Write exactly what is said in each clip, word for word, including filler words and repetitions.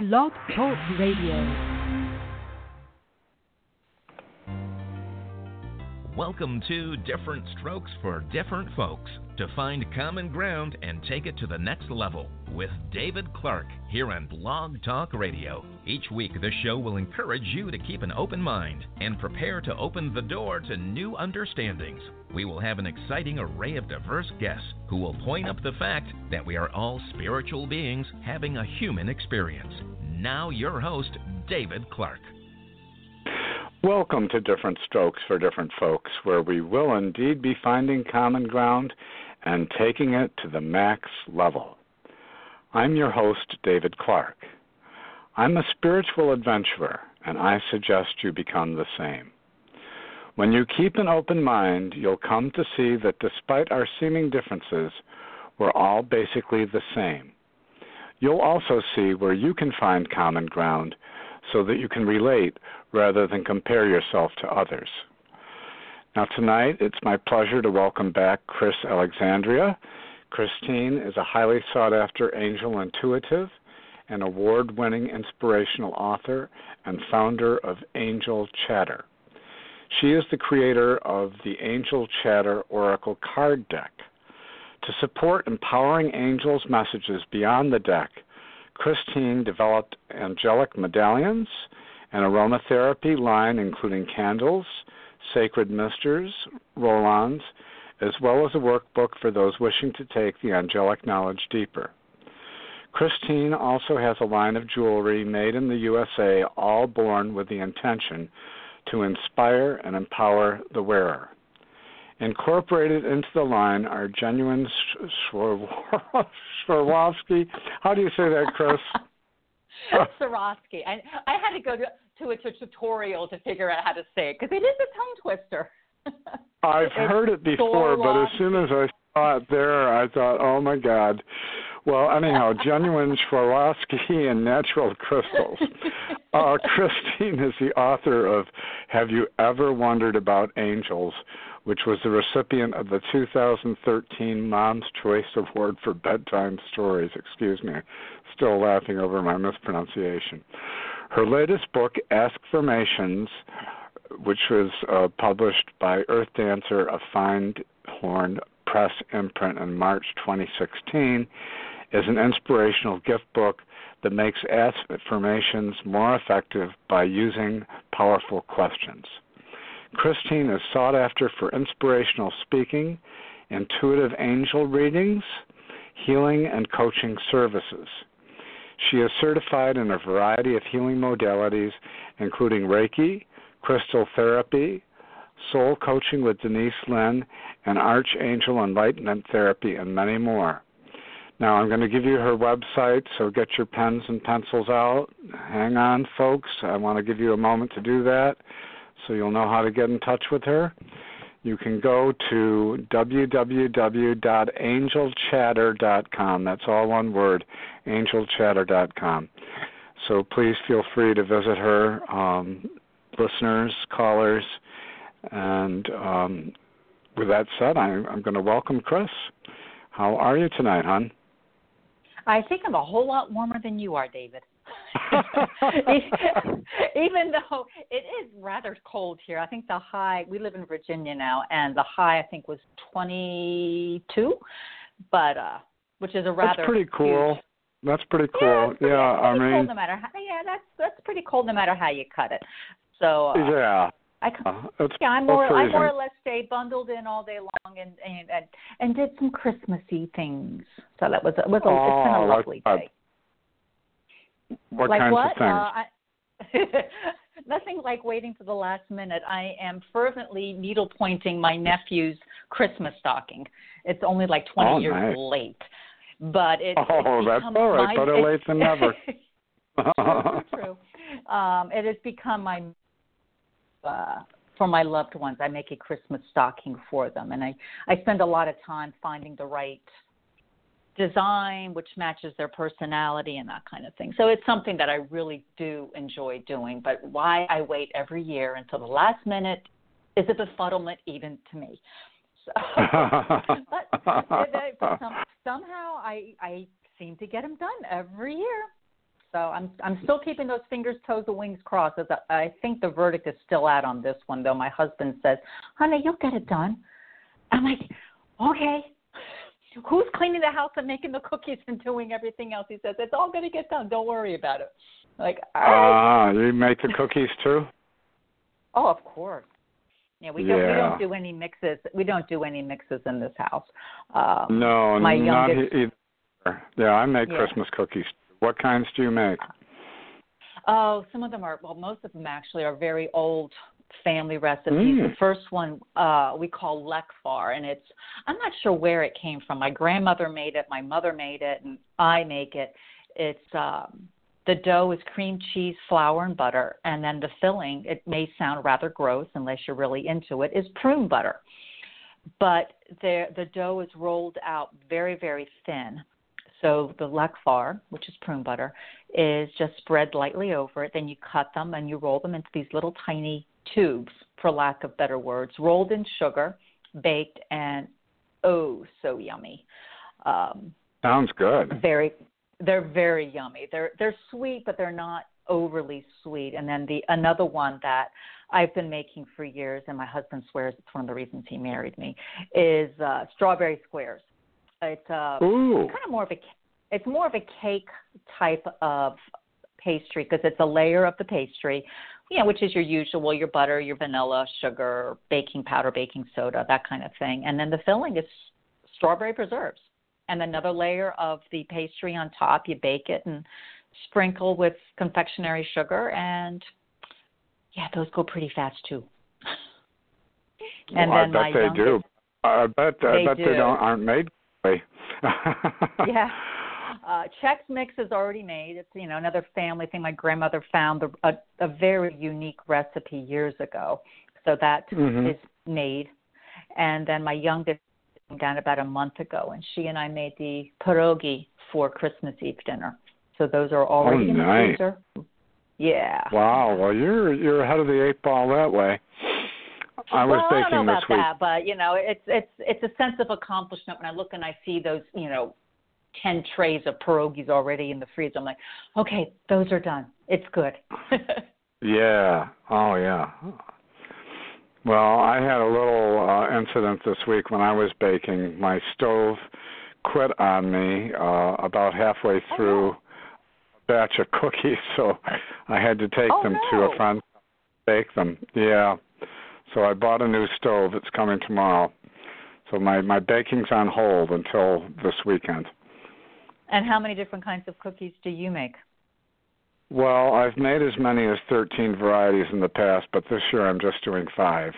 Blog Talk Radio. Welcome to Different Strokes for Different Folks, to find common ground and take it to the next level with David Clark here on Blog Talk Radio. Each week, the show will encourage you to keep an open mind and prepare to open the door to new understandings. We will have an exciting array of diverse guests who will point up the fact that we are all spiritual beings having a human experience. Now, your host, David Clark. Welcome to Different Strokes for Different Folks, where we will indeed be finding common ground and taking it to the max level. I'm your host, David Clark. I'm a spiritual adventurer, and I suggest you become the same. When you keep an open mind, you'll come to see that despite our seeming differences, we're all basically the same. You'll also see where you can find common ground so that you can relate rather than compare yourself to others. Now tonight, it's my pleasure to welcome back Chris Alexandria. Christine is a highly sought-after angel intuitive, an award-winning inspirational author, and founder of Angel Chatter. She is the creator of the Angel Chatter Oracle card deck. To support empowering angels' messages beyond the deck, Christine developed angelic medallions, an aromatherapy line including candles, sacred misters, roll-ons, as well as a workbook for those wishing to take the angelic knowledge deeper. Christine also has a line of jewelry made in the U S A, all born with the intention to inspire and empower the wearer. Incorporated into the line are genuine Swarovski. How do you say that, Chris? Swarovski. I, I had to go to, to a tutorial to figure out how to say it, because it is a tongue twister. I've heard it before, but as soon as I saw it there, I thought, oh, my God. Well, anyhow, genuine Swarovski and natural crystals. Uh, Christine is the author of Have You Ever Wondered About Angels?, which was the recipient of the two thousand thirteen Mom's Choice Award for Bedtime Stories. Excuse me, still laughing over my mispronunciation. Her latest book, Askformations, which was uh, published by Earth Dancer, a Findhorn Press imprint in March twenty sixteen, is an inspirational gift book that makes affirmations more effective by using powerful questions. Christine is sought after for inspirational speaking, intuitive angel readings, healing, and coaching services. She is certified in a variety of healing modalities, including Reiki, crystal therapy, soul coaching with Denise Linn, and Archangel Enlightenment Therapy, and many more. Now, I'm going to give you her website, so get your pens and pencils out. Hang on, folks. I want to give you a moment to do that, so you'll know how to get in touch with her. You can go to w w w dot angel chatter dot com. That's all one word, angel chatter dot com. So please feel free to visit her, um, listeners, callers. And um, with that said, I, I'm going to welcome Chris. How are you tonight, hon? I think I'm a whole lot warmer than you are, David. Even though it is rather cold here. I think the high, we live in Virginia now, and the high I think was twenty-two, but uh, which is a rather That's pretty cool. Huge. That's pretty cool. Yeah, pretty, yeah I pretty mean, cold no matter how, yeah, that's that's pretty cold no matter how you cut it. So uh, yeah. I, uh, yeah, I more I more or less stayed bundled in all day long and and and, and did some Christmassy things. So that was it was a, oh, it's been a lovely like, day. What like kinds what? of things? Uh, I, nothing like waiting to the last minute. I am fervently needle pointing my nephew's Christmas stocking. It's only like twenty oh, years nice. late, but it's oh, it's that's all right. My, Better late than never. true, true. Um, it has become my. Uh, for my loved ones, I make a Christmas stocking for them, and I, I spend a lot of time finding the right design which matches their personality and that kind of thing. So it's something that I really do enjoy doing, but why I wait every year until the last minute is a befuddlement even to me. So, but, but some, somehow I, I seem to get them done every year. So I'm I'm still keeping those fingers, toes, and wings crossed. As I, I think the verdict is still out on this one, though. My husband says, "Honey, you'll get it done." I'm like, "Okay." Who's cleaning the house and making the cookies and doing everything else? He says, "It's all going to get done. Don't worry about it." Like, all right. Ah, you make the cookies too? Oh, of course. Yeah, we yeah. don't we don't do any mixes. We don't do any mixes in this house. Um, no, my not youngest, either. Yeah, I make yeah. Christmas cookies. What kinds do you make? Oh, some of them are, well, most of them actually are very old family recipes. Mm. The first one uh, we call Lekfar, and it's, I'm not sure where it came from. My grandmother made it, my mother made it, and I make it. It's, um, the dough is cream cheese, flour, and butter, and then the filling, it may sound rather gross unless you're really into it, is prune butter. But the, the dough is rolled out very, very thin. So the Lekfar, which is prune butter, is just spread lightly over it. Then you cut them and you roll them into these little tiny tubes, for lack of better words, rolled in sugar, baked, and oh, so yummy. Um, Sounds good. Very, they're very yummy. They're they're sweet, but they're not overly sweet. And then the another one that I've been making for years, and my husband swears it's one of the reasons he married me, is uh, strawberry squares. It's uh, kind of more of a it's more of a cake type of pastry because it's a layer of the pastry, you know, which is your usual, your butter, your vanilla, sugar, baking powder, baking soda, that kind of thing. And then the filling is strawberry preserves. And another layer of the pastry on top. You bake it and sprinkle with confectionery sugar, and yeah, those go pretty fast too. And well, then I bet my they do. I bet I they bet do. they don't aren't made. yeah. Uh, Chex Mix is already made. It's, you know, another family thing. My grandmother found the, a, a very unique recipe years ago. So that mm-hmm. is made. And then my youngest came down about a month ago, and she and I made the pierogi for Christmas Eve dinner. So those are already oh, in nice. the freezer. Yeah. Wow. Well, you're you're ahead of the eight ball that way. I was well, baking I don't know this about week. that, but you know, it's it's it's a sense of accomplishment when I look and I see those, you know, ten trays of pierogies already in the freezer. I'm like, okay, those are done. It's good. yeah. Oh, yeah. Well, I had a little uh, incident this week when I was baking. My stove quit on me uh, about halfway through oh, no. a batch of cookies, so I had to take oh, them no. to a friend to bake them. Yeah. So I bought a new stove. It's coming tomorrow. So my, my baking's on hold until this weekend. And how many different kinds of cookies do you make? Well, I've made as many as thirteen varieties in the past, but this year I'm just doing five.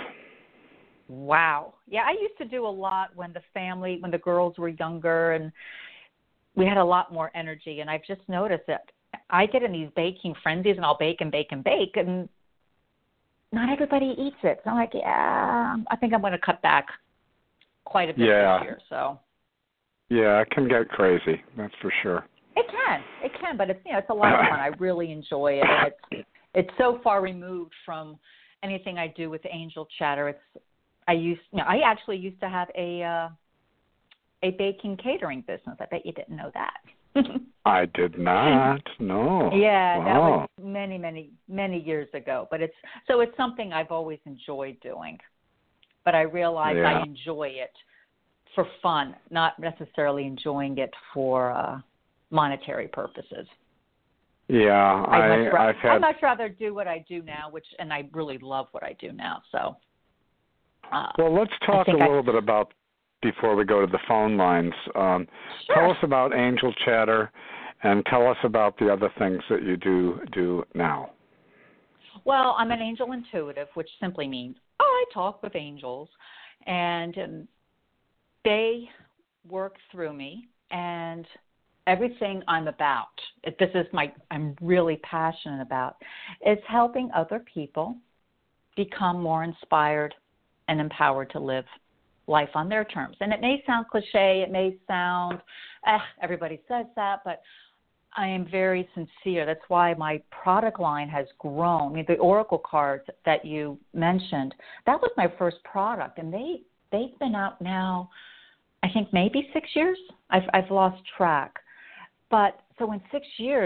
Wow. Yeah, I used to do a lot when the family, when the girls were younger, and we had a lot more energy. And I've just noticed that I get in these baking frenzies, and I'll bake and bake and bake, and not everybody eats it. So I'm like, yeah, I think I'm going to cut back quite a bit yeah. this year. So. Yeah, it can get crazy. That's for sure. It can, it can, but it's, you know, it's a lot of fun. I really enjoy it, and it's it's so far removed from anything I do with Angel Chatter. It's I used, you know, I actually used to have a uh, a baking catering business. I bet you didn't know that. I did not. No. Yeah, wow. that was many, many, many years ago. But it's so it's something I've always enjoyed doing. But I realize yeah. I enjoy it for fun, not necessarily enjoying it for uh, monetary purposes. Yeah, I'd I, much ra- I've had. I'd much rather do what I do now, which and I really love what I do now. So. Uh, well, let's talk a little I... bit about before we go to the phone lines. Um, sure. Tell us about Angel Chatter, and tell us about the other things that you do do now. Well, I'm an angel intuitive, which simply means oh, I talk with angels, and um, they work through me, and everything I'm about, this is my, I'm really passionate about, is helping other people become more inspired and empowered to live life on their terms. And it may sound cliche, it may sound, eh, everybody says that, but I am very sincere. That's why my product line has grown. I mean, the Oracle cards that you mentioned, that was my first product, and they, they've been out now, I think maybe six years. I've, I've lost track. But so in six years, there's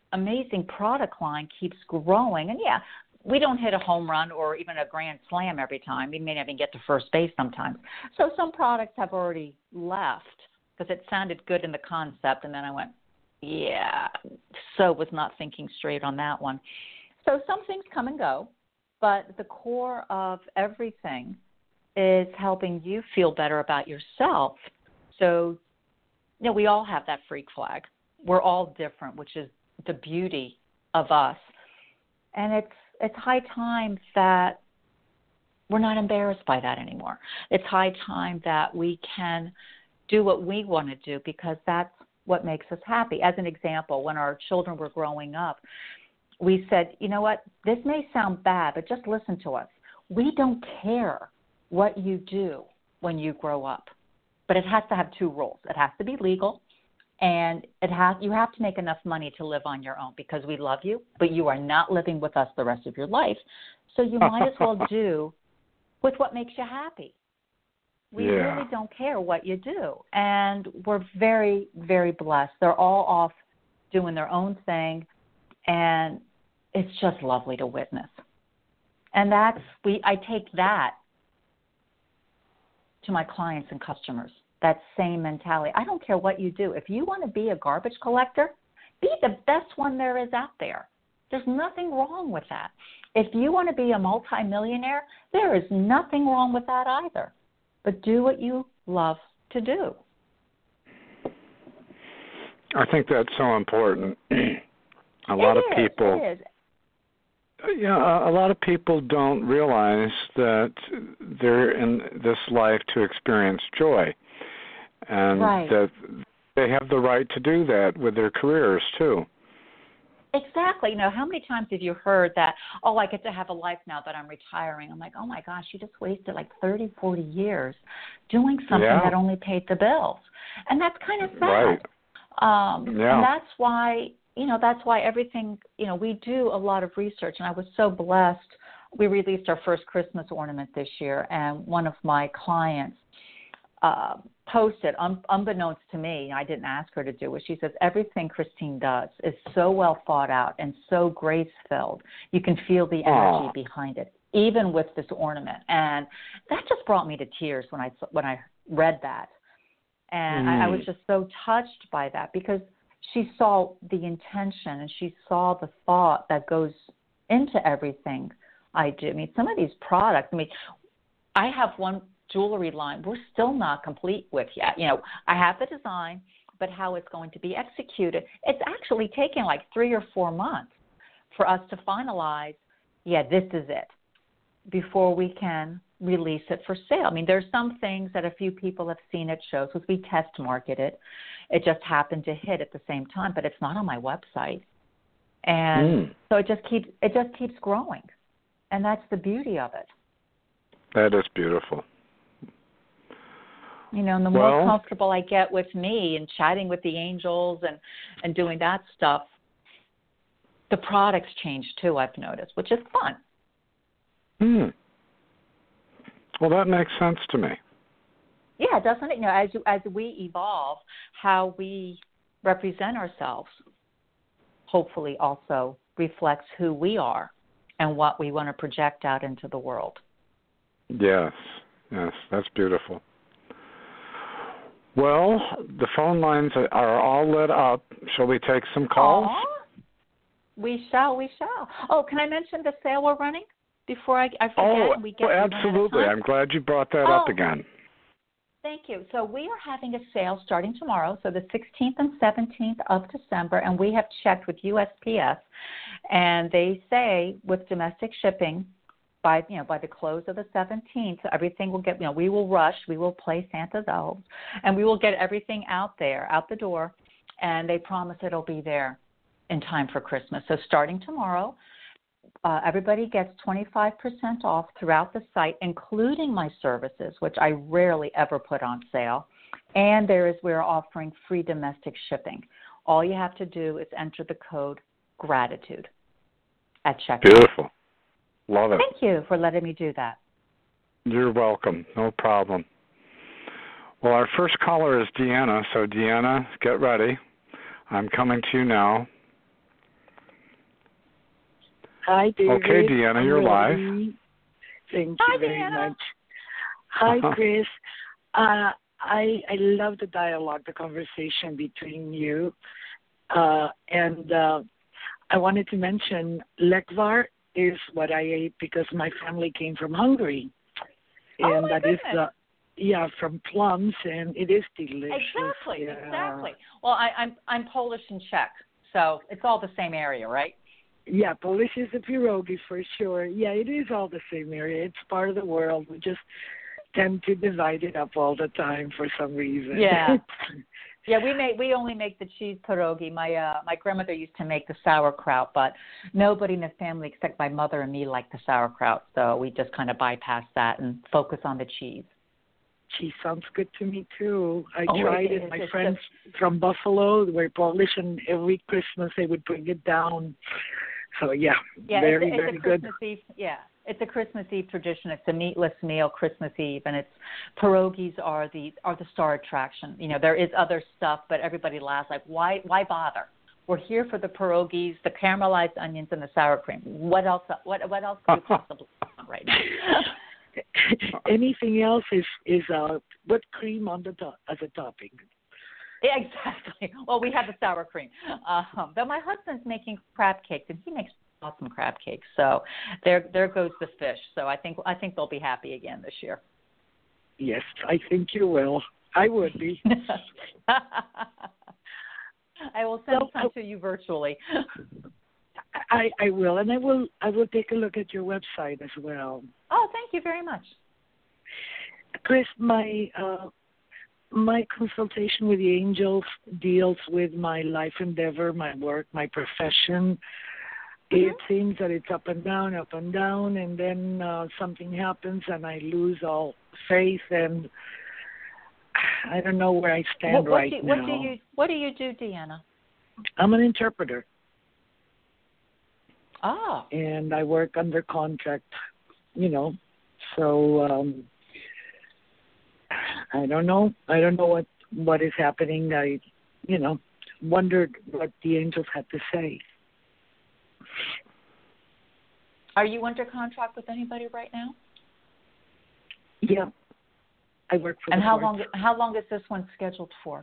amazing product line keeps growing. And, yeah, we don't hit a home run or even a grand slam every time. We may not even get to first base sometimes. So some products have already left because it sounded good in the concept, and then I went, yeah, so was not thinking straight on that one. So some things come and go, but the core of everything is helping you feel better about yourself. So, you know, we all have that freak flag. We're all different, which is the beauty of us. And it's it's high time that we're not embarrassed by that anymore. It's high time that we can do what we want to do because that's what makes us happy. As an example, when our children were growing up, we said, you know what, this may sound bad, but just listen to us. We don't care what you do when you grow up, but it has to have two rules. It has to be legal, and it has you have to make enough money to live on your own because we love you, but you are not living with us the rest of your life. So you might as well do with what makes you happy. We yeah. really don't care what you do. And we're very, very blessed. They're all off doing their own thing, and it's just lovely to witness. And that's we I take that to my clients and customers, that same mentality. I don't care what you do. If you want to be a garbage collector, be the best one there is out there. There's nothing wrong with that. If you want to be a multimillionaire, there is nothing wrong with that either. But do what you love to do. I think that's so important. a lot it of is, people it is. Yeah, a lot of people don't realize that they're in this life to experience joy, and right. that they have the right to do that with their careers too. Exactly. You know, how many times have you heard that, oh, I get to have a life now that I'm retiring? I'm like, oh, my gosh, you just wasted like thirty, forty years doing something yeah. that only paid the bills. And that's kind of sad. Right. Um, yeah. And that's why, you know, that's why everything, you know, we do a lot of research. And I was so blessed. We released our first Christmas ornament this year, and one of my clients uh, posted, un- unbeknownst to me, I didn't ask her to do it, she says, everything Christine does is so well thought out and so grace-filled. You can feel the energy Aww. behind it, even with this ornament. And that just brought me to tears when I, when I read that. And mm. I, I was just so touched by that because she saw the intention and she saw the thought that goes into everything I do. I mean, some of these products, I mean, I have one jewelry line we're still not complete with yet. You know, I have the design, but how it's going to be executed, it's actually taken like three or four months for us to finalize, yeah, this is it, before we can release it for sale. I mean, there's some things that a few people have seen at shows because we test market it. It just happened to hit at the same time, but it's not on my website. And mm. so it just keeps it just keeps growing. And that's the beauty of it. That is beautiful. You know, and the well, more comfortable I get with me and chatting with the angels and, and doing that stuff, the products change too, I've noticed, which is fun. Hmm. Well, that makes sense to me. Yeah, doesn't it? You know, as as we evolve, how we represent ourselves hopefully also reflects who we are and what we want to project out into the world. Yes, yes, that's beautiful. Well, the phone lines are all lit up. Shall we take some calls? Aww. We shall, we shall. Oh, can I mention the sale we're running before I, I forget? Oh, and we get well, absolutely. I'm glad you brought that oh, up again. Thank you. So we are having a sale starting tomorrow, so the sixteenth and seventeenth of December, and we have checked with U S P S, and they say with domestic shipping, by you know by the close of the seventeenth, everything will get you know we will rush, we will play Santa's elves, and we will get everything out there, out the door, and they promise it'll be there in time for Christmas. So starting tomorrow, uh, everybody gets twenty-five percent off throughout the site, including my services, which I rarely ever put on sale. And there is we're offering free domestic shipping. All you have to do is enter the code GRATITUDE at checkout. Beautiful. Love it. Thank you for letting me do that. You're welcome. No problem. Well, our first caller is Deanna. So, Deanna, get ready. I'm coming to you now. Hi, David. Okay, Deanna, you're live. Thank Hi, you very Deanna. much. Hi, Uh-huh. Chris. Uh, I I love the dialogue, the conversation between you. Uh, and uh, I wanted to mention lekvar is what I ate because my family came from Hungary. Oh, And my that is goodness. uh, yeah, from plums, and it is delicious. Exactly, yeah. exactly. Well, I, I'm I'm Polish and Czech, so it's all the same area, right? Yeah, Polish is a pierogi for sure. Yeah, it is all the same area. It's part of the world. We just tend to divide it up all the time for some reason. Yeah. Yeah, we make we only make the cheese pierogi. My uh my grandmother used to make the sauerkraut, but nobody in the family except my mother and me like the sauerkraut, so we just kind of bypass that and focus on the cheese. Cheese sounds good to me too. I Oh, tried it it. is. My It's friends from Buffalo were Polish, and every Christmas they would bring it down. So yeah, Yeah, very it's, a- it's very a good. Christmas Eve. Yeah, it's a Christmas Eve tradition. It's a meatless meal, Christmas Eve, and it's pierogies are the are the star attraction. You know, there is other stuff, but everybody laughs like, why why bother? We're here for the pierogies, the caramelized onions, and the sour cream. What else? What what else could we possibly want right now? Anything else is is uh whipped cream on the top as a topping. Yeah, exactly. Well, we have the sour cream. Um, but my husband's making crab cakes, and he makes awesome crab cakes. So there, there goes the fish. So I think, I think they'll be happy again this year. Yes, I think you will. I would be. I will send Well, some to you virtually. I I will, and I will I will take a look at your website as well. Oh, thank you very much. Chris, my uh, my consultation with the angels deals with my life endeavor, my work, my profession. Mm-hmm. It seems that it's up and down, up and down, and then uh, something happens, and I lose all faith, and I don't know where I stand What, what right do, now. What do you What do you do, Deanna? I'm an interpreter, Oh, and I work under contract. You know, so. Um, I don't know. I don't know what, what is happening. I, you know, wondered what the angels had to say. are you under contract with anybody right now? Yeah, I work for And the how courts. long? How long is this one scheduled for?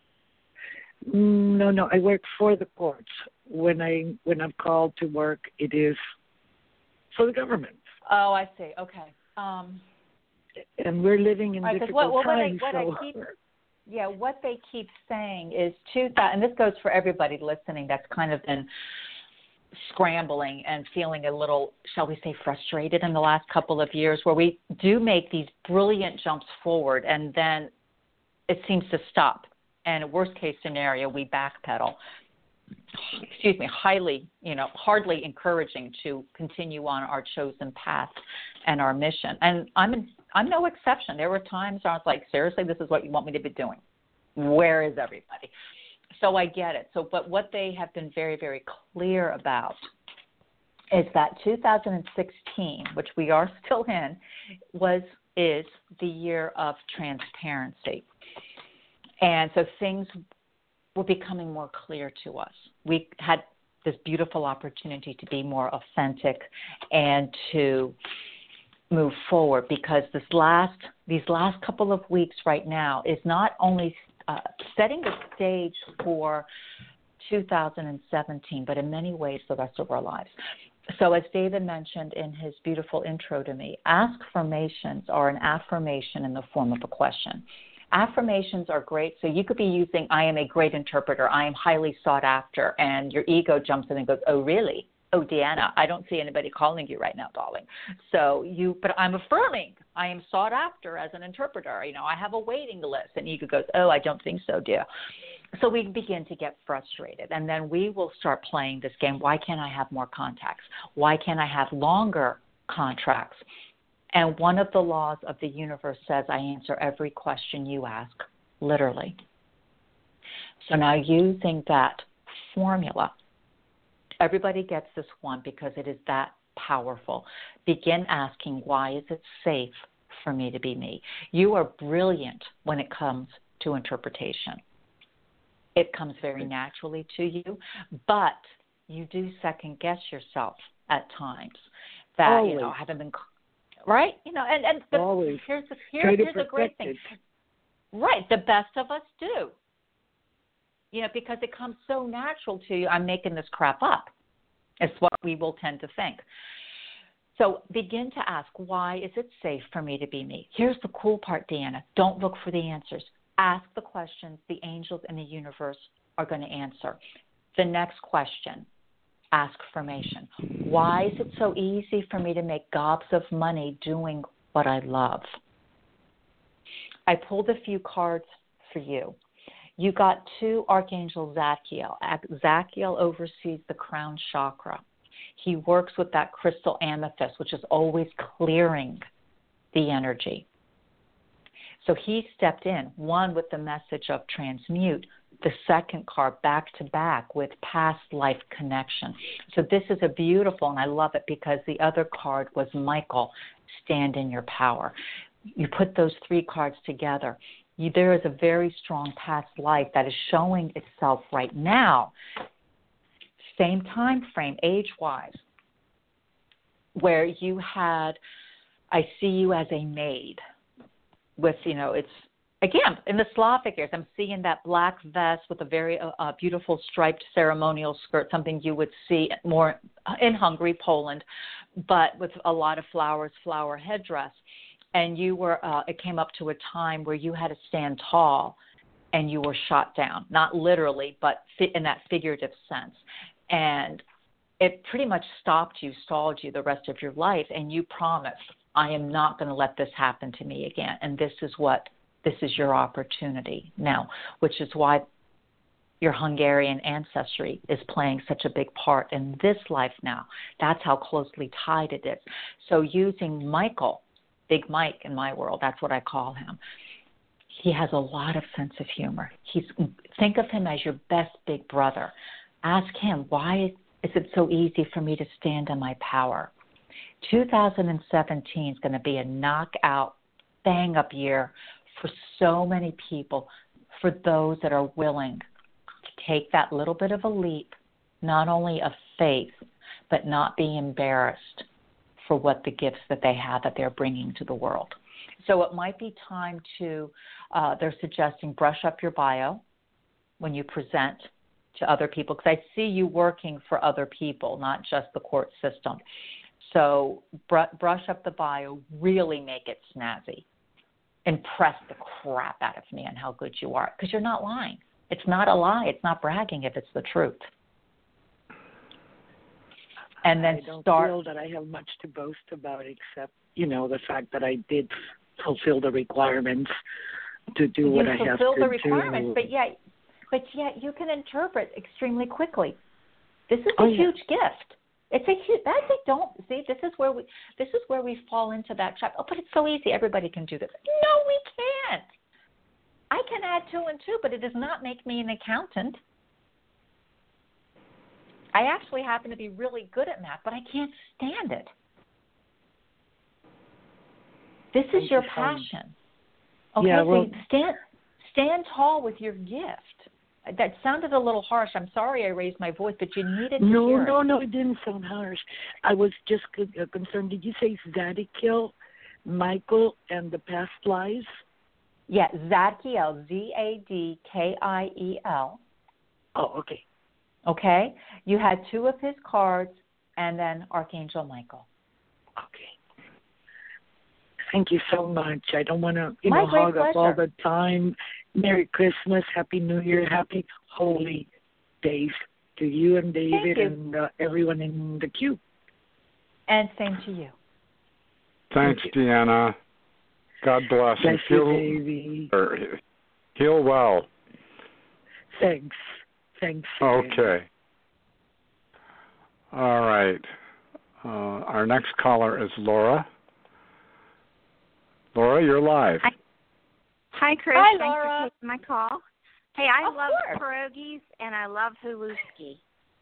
No, no, I work for the courts. When I when I'm called to work, it is for the government. Oh, I see. Okay. Um, And we're living in Right, 'cause difficult what, well, times. what I, what so I keep, yeah, what they keep saying is two thousand, and this goes for everybody listening that's kind of been scrambling and feeling a little, shall we say, frustrated in the last couple of years, where we do make these brilliant jumps forward and then it seems to stop. And worst case scenario, we backpedal. Excuse me, highly, you know, hardly encouraging to continue on our chosen path and our mission. And I'm in, I'm no exception. There were times I was like, seriously, this is what you want me to be doing. Where is everybody? So I get it. So, but what they have been very, very clear about is that two thousand sixteen, which we are still in, was is the year of transparency. And so things were becoming more clear to us. We had this beautiful opportunity to be more authentic and to move forward, because this last these last couple of weeks right now is not only uh, setting the stage for two thousand seventeen, but in many ways the rest of our lives. So as David mentioned in his beautiful intro to me, askformations are an affirmation in the form of a question. Affirmations are great. So you could be using, I am a great interpreter, I am highly sought after, and your ego jumps in and goes, oh, really? Oh, Deanna, I don't see anybody calling you right now, darling. So you, but I'm affirming I am sought after as an interpreter. You know, I have a waiting list. And ego goes, oh, I don't think so, dear. So we begin to get frustrated. And then we will start playing this game. Why can't I have more contacts? Why can't I have longer contracts? And one of the laws of the universe says I answer every question you ask, literally. So now using that formula, everybody gets this one because it is that powerful. Begin asking, why is it safe for me to be me? You are brilliant when it comes to interpretation. It comes very naturally to you, but you do second guess yourself at times that, Always. you know, haven't been, right? You know, and, and the, Always. here's, the, here's, here's a great thing. It. Right, the best of us do. You know, because it comes so natural to you, I'm making this crap up. It's what we will tend to think. So begin to ask, why is it safe for me to be me? Here's the cool part, Deanna. Don't look for the answers. Ask the questions the angels in the universe are going to answer. The next question, ask formation. Why is it so easy for me to make gobs of money doing what I love? I pulled a few cards for you. You got two Archangel Zadkiel. Zadkiel oversees the crown chakra. He works with that crystal amethyst, which is always clearing the energy. So he stepped in, one with the message of transmute, the second card back to back with past life connection. So this is a beautiful, and I love it because the other card was Michael, stand in your power. You put those three cards together. You, there is a very strong past life that is showing itself right now. Same time frame, age-wise, where you had, I see you as a maid with, you know, it's, again, in the Slavic years, I'm seeing that black vest with a very uh, uh, beautiful striped ceremonial skirt, something you would see more in Hungary, Poland, but with a lot of flowers, flower headdress. And you were, uh, it came up to a time where you had to stand tall and you were shot down, not literally, but in that figurative sense. And it pretty much stopped you, stalled you the rest of your life, and you promised, I am not going to let this happen to me again. And this is what, this is your opportunity now, which is why your Hungarian ancestry is playing such a big part in this life now. That's how closely tied it is. So using Michael, Big Mike in my world, that's what I call him. He has a lot of sense of humor. He's, think of him as your best big brother. Ask him, why is it so easy for me to stand in my power? two thousand seventeen is going to be a knockout, bang-up year for so many people, for those that are willing to take that little bit of a leap, not only of faith, but not be embarrassed for what the gifts that they have that they're bringing to the world. So it might be time to, uh, they're suggesting brush up your bio when you present to other people, because I see you working for other people, not just the court system. So br- brush up the bio, really make it snazzy. Impress the crap out of me on how good you are, because you're not lying. It's not a lie. It's not bragging if it's the truth. And then I don't start. feel that I have much to boast about, except, you know, the fact that I did fulfill the requirements to do you what I have to do. You fulfill the requirements, but yet, but yet you can interpret extremely quickly. This is a oh, yeah. huge gift. It's a huge. I think don't see. This is where we. This is where we fall into that trap. Oh, but it's so easy. Everybody can do this. No, we can't. I can add two and two, but it does not make me an accountant. I actually happen to be really good at math, but I can't stand it. This is Thank your you, passion. Okay, yeah, so well, stand stand tall with your gift. That sounded a little harsh. I'm sorry I raised my voice, but you needed to no, hear no, it. no, it didn't sound harsh. I was just uh, concerned. Did you say Zadkiel, Michael, and the past lives? Yeah, Zadkiel, Z A D K I E L. Oh, okay. Okay? You had two of his cards and then Archangel Michael. Okay. Thank you so much. I don't want to, you My know, great hog up pleasure. all the time. Merry Christmas, Happy New Year, Happy Holy Days to you and David you. and uh, everyone in the queue. And same to you. Thanks, Thank Deanna. God bless. Bless and you, feel, baby. or, heal well. Thanks. Thanks. Again. Okay. All right. Uh, our next caller is Laura. Laura, you're live. Hi, Hi Chris. Hi, Thanks Laura. for taking my call. Hey, I Of love course. pierogies and I love Huluski.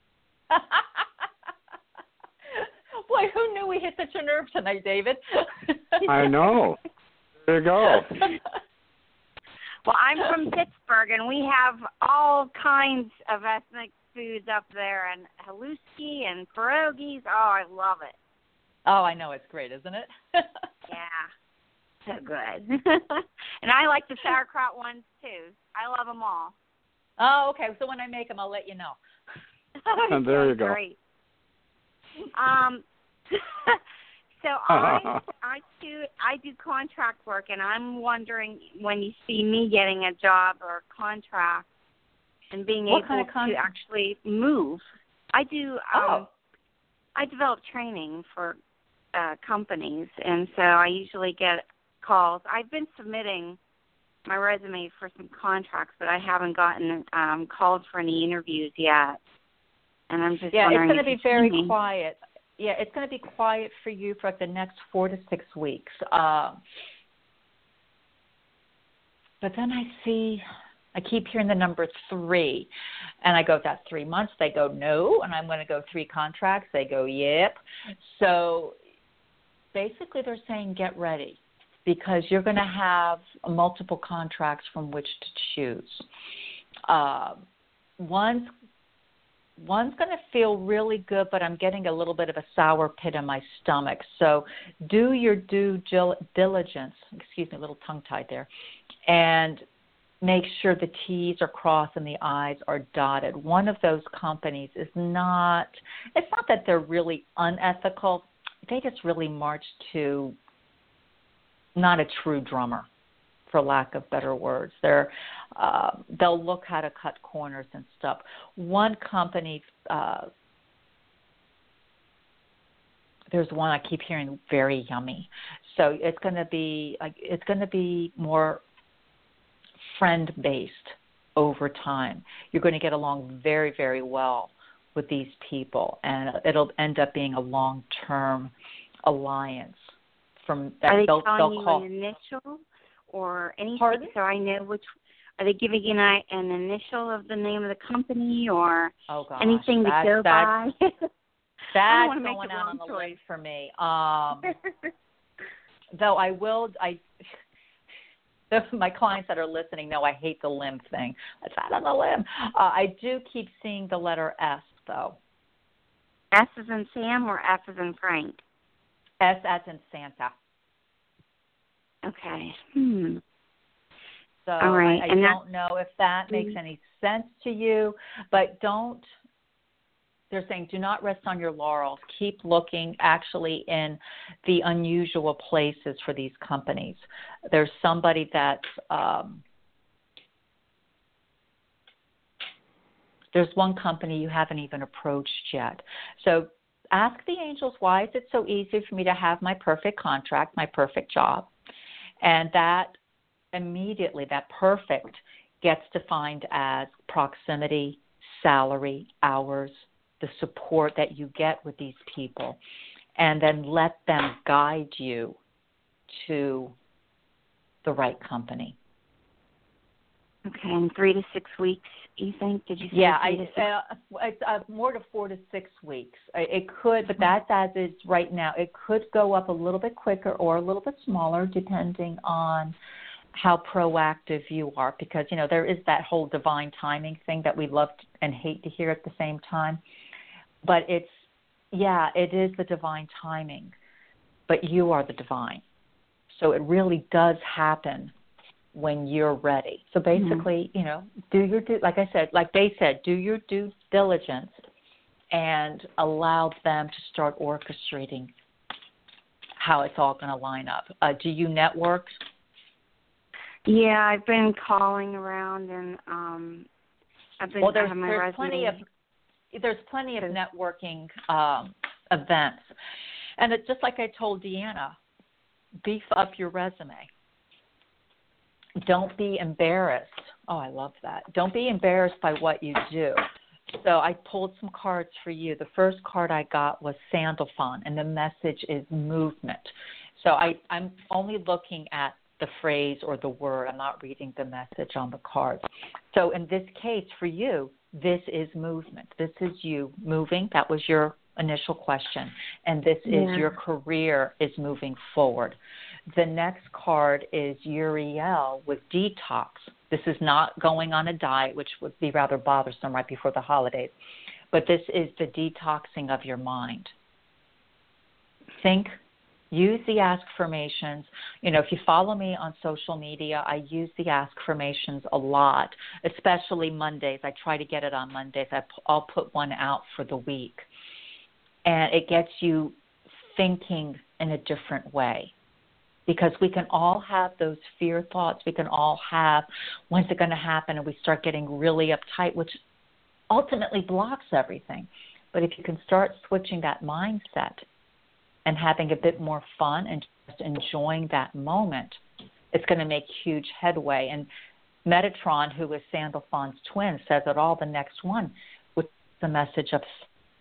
Boy, who knew we hit such a nerve tonight, David? I know. There you go. Well, I'm from Pittsburgh, and we have all kinds of ethnic foods up there, and haluski and pierogies. Oh, I love it. Oh, I know. It's great, isn't it? Yeah, so good. And I like the sauerkraut ones, too. I love them all. Oh, okay. So when I make them, I'll let you know. And there you go. Great. Um, so I, I do, I do contract work, and I'm wondering when you see me getting a job or a contract and being what able kind of con- to actually move. I do. Um, oh. I develop training for uh, companies, and so I usually get calls. I've been submitting my resume for some contracts, but I haven't gotten um, called for any interviews yet. And I'm just yeah, wondering. it's going to be very me. quiet. Yeah, it's going to be quiet for you for like the next four to six weeks. Uh, but then I see, I keep hearing the number three, and I go, that's three months. They go, no, and I'm going to go three contracts. They go, yep. So basically they're saying get ready because you're going to have multiple contracts from which to choose. Uh, one's One's going to feel really good, but I'm getting a little bit of a sour pit in my stomach. So do your due diligence, excuse me, a little tongue-tied there, and make sure the T's are crossed and the I's are dotted. One of those companies is not, it's not that they're really unethical. They just really march to not a true drummer, for lack of better words. They're, uh, they'll look how to cut corners and stuff. One company, uh, there's one I keep hearing very yummy. So it's going to be, it's going to be more friend-based over time. You're going to get along very, very well with these people, and it'll end up being a long-term alliance. From that, Are they they'll, telling they'll you call, an initial or anything? Pardon? So I know which. Are they giving you an, an initial of the name of the company or oh gosh, anything to that, go that, by? That's going out wrong on the choice. list for me. Um, though I will, I my clients that are listening know I hate the limb thing. It's out on the limb. Uh, I do keep seeing the letter S though. S as in Sam or F as in Frank? S as in Santa. Okay. Hmm. So All right. I, I and don't know if that makes any sense to you, but don't, they're saying do not rest on your laurels. Keep looking actually in the unusual places for these companies. There's somebody that's, um, there's one company you haven't even approached yet. So ask the angels, why is it so easy for me to have my perfect contract, my perfect job? And that immediately, that perfect gets defined as proximity, salary, hours, the support that you get with these people, and then let them guide you to the right company. Okay, in three to six weeks, you think? Did you say yeah, three to six? I, uh, it's uh, more to four to six weeks. It could, but that's as is right now. It could go up a little bit quicker or a little bit smaller, depending on how proactive you are. Because you know there is that whole divine timing thing that we love and hate to hear at the same time. But it's yeah, it is the divine timing, but you are the divine. So it really does happen when you're ready. So basically, mm-hmm. you know, do your due, like I said, like they said, do your due diligence and allow them to start orchestrating how it's all going to line up. Uh, do you network? Yeah, I've been calling around and um, I've been. Well, there's, I have my there's resume. plenty of there's plenty of networking um, events, and it's just like I told Deanna, beef up your resume. Don't be embarrassed. Oh, I love that. Don't be embarrassed by what you do. So I pulled some cards for you. The first card I got was Sandalphon, and the message is movement. So I, I'm only looking at the phrase or the word. I'm not reading the message on the card. So in this case, for you, this is movement. This is you moving. That was your initial question. And this yeah. is your career is moving forward. the next card is Uriel with detox. This is not going on a diet, which would be rather bothersome right before the holidays, but this is the detoxing of your mind. Think, use the affirmations. You know, if you follow me on social media, I use the affirmations a lot, especially Mondays. I try to get it on Mondays. I, I'll put one out for the week. And it gets you thinking in a different way. Because we can all have those fear thoughts. We can all have, when's it going to happen? And we start getting really uptight, which ultimately blocks everything. But if you can start switching that mindset and having a bit more fun and just enjoying that moment, it's going to make huge headway. And Metatron, who is Sandalphon's twin, says that all the next one was the message of,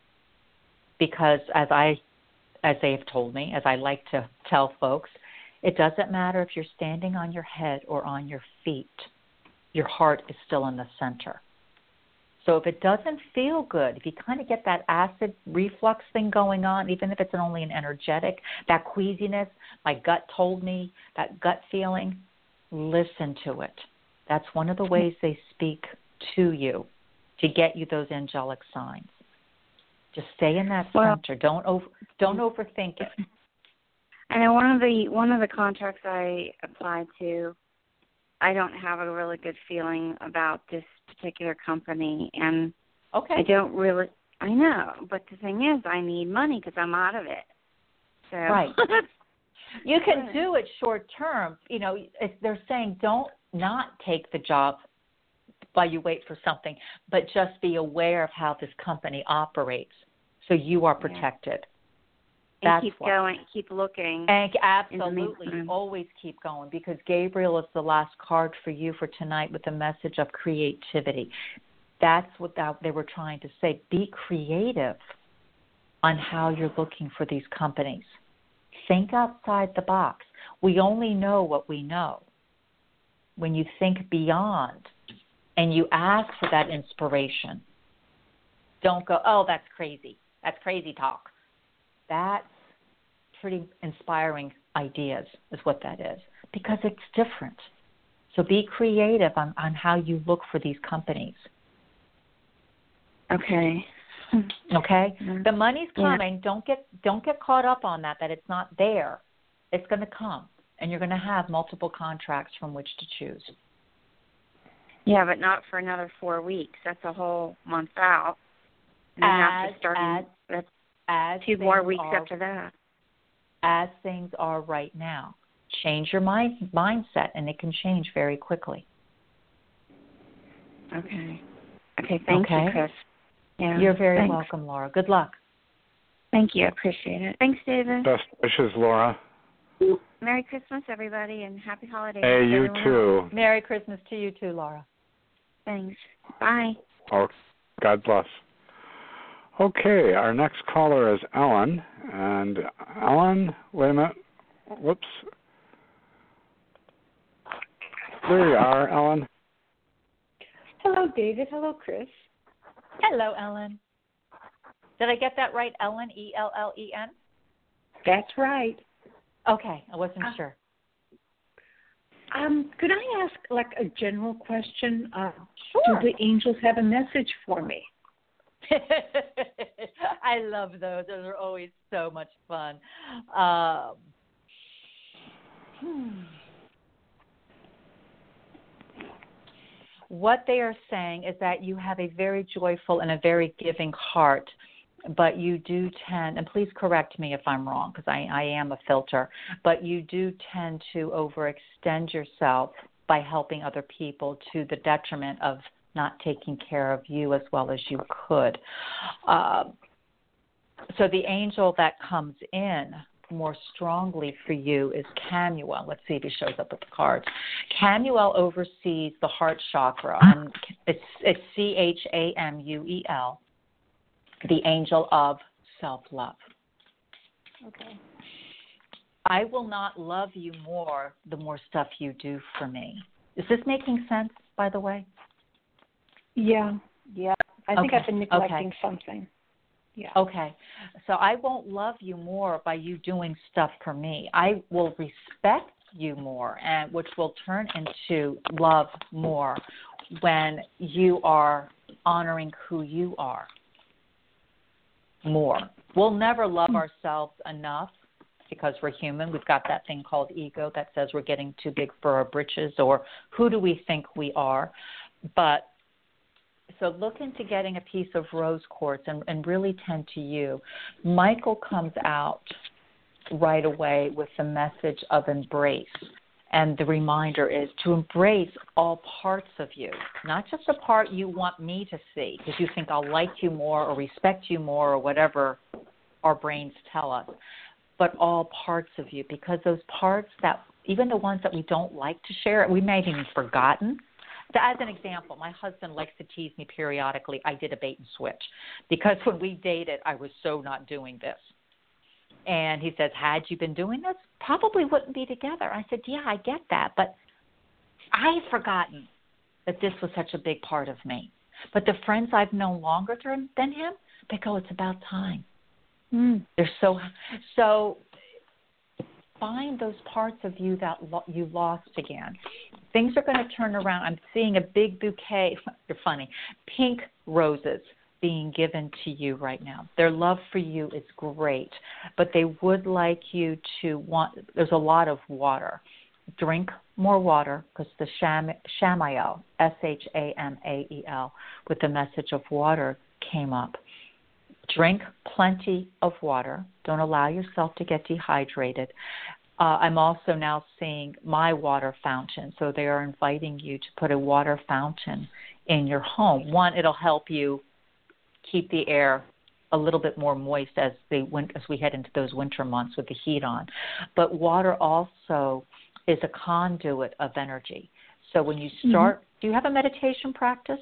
because as I, as they've told me, as I like to tell folks, it doesn't matter if you're standing on your head or on your feet. Your heart is still in the center. So if it doesn't feel good, if you kind of get that acid reflux thing going on, even if it's only an energetic, that queasiness, my gut told me, that gut feeling, listen to it. That's one of the ways they speak to you to get you those angelic signs. Just stay in that well, center. Don't over, don't overthink it. I know one of the one of the contracts I applied to, I don't have a really good feeling about this particular company, and okay. I don't really. I know, but the thing is, I need money because I'm out of it. So right. You can do it short term. You know, if they're saying don't not take the job while you wait for something, but just be aware of how this company operates, so you are protected. Yeah. And That's keep what. going, keep looking. And absolutely, always keep going, because Gabriel is the last card for you for tonight with the message of creativity. That's what that, they were trying to say. Be creative on how you're looking for these companies. Think outside the box. We only know what we know. When you think beyond and you ask for that inspiration, don't go, oh, that's crazy. That's crazy talk. That's pretty inspiring ideas is what that is, because it's different. So be creative on, on how you look for these companies. Okay. Okay? Mm-hmm. The money's coming. Yeah. Don't get don't get caught up on that, that it's not there. It's going to come, and you're going to have multiple contracts from which to choose. Yeah, but not for another four weeks. That's a whole month out. And as, have to start as, that's as two more weeks are, after that. As things are right now. Change your mind, mindset, and it can change very quickly. Okay. Okay, thank okay. you, Chris. Yeah, You're very thanks. welcome, Laura. Good luck. Thank you. I appreciate it. Thanks, David. Best wishes, Laura. Merry Christmas, everybody, and happy holidays. Hey, you too. Else. Merry Christmas to you too, Laura. Thanks. Bye. Oh, God bless. Okay, our next caller is Ellen. And Ellen, wait a minute. Whoops. There you are, Ellen. Hello, David. Hello, Chris. Hello, Ellen. Did I get that right, Ellen? E L L E N? That's right. Okay, I wasn't uh, sure. Um, could I ask, like, a general question? Uh, sure. Do the angels have a message for me? I love those. Those are always so much fun. Um, hmm. What they are saying is that you have a very joyful and a very giving heart, but you do tend, and please correct me if I'm wrong, because I, I am a filter, but you do tend to overextend yourself by helping other people to the detriment of not taking care of you as well as you could. Uh, so the angel that comes in more strongly for you is Camuel. Let's see if he shows up with the cards. Camuel oversees the heart chakra, and it's, it's C H A M U E L, the angel of self-love. Okay. I will not love you more the more stuff you do for me. Is this making sense, by the way? Yeah, yeah. I think okay. I've been neglecting okay. something. Yeah. Okay. So I won't love you more by you doing stuff for me. I will respect you more, and which will turn into love more when you are honoring who you are more. We'll never love ourselves enough because we're human. We've got that thing called ego that says we're getting too big for our britches, or who do we think we are? But so look into getting a piece of rose quartz and, and really tend to you. Michael comes out right away with the message of embrace. And the reminder is to embrace all parts of you, not just the part you want me to see because you think I'll like you more or respect you more or whatever our brains tell us, but all parts of you, because those parts that, even the ones that we don't like to share, we may have even forgotten. As an example, my husband likes to tease me periodically. I did a bait and switch because when we dated, I was so not doing this. And he says, had you been doing this, probably wouldn't be together. I said, yeah, I get that, but I had forgotten that this was such a big part of me. But the friends I've known longer than him, they go, it's about time. Mm. They're so, so find those parts of you that lo- you lost again. Things are going to turn around. I'm seeing a big bouquet, you're funny, pink roses being given to you right now. Their love for you is great, but they would like you to want, there's a lot of water. Drink more water because the Sham, Shamael, S H A M A E L, with the message of water came up. Drink plenty of water. Don't allow yourself to get dehydrated. Uh, I'm also now seeing my water fountain. So they are inviting you to put a water fountain in your home. One, it'll help you keep the air a little bit more moist as they went, as we head into those winter months with the heat on. But water also is a conduit of energy. So when you start, mm-hmm. do you have a meditation practice?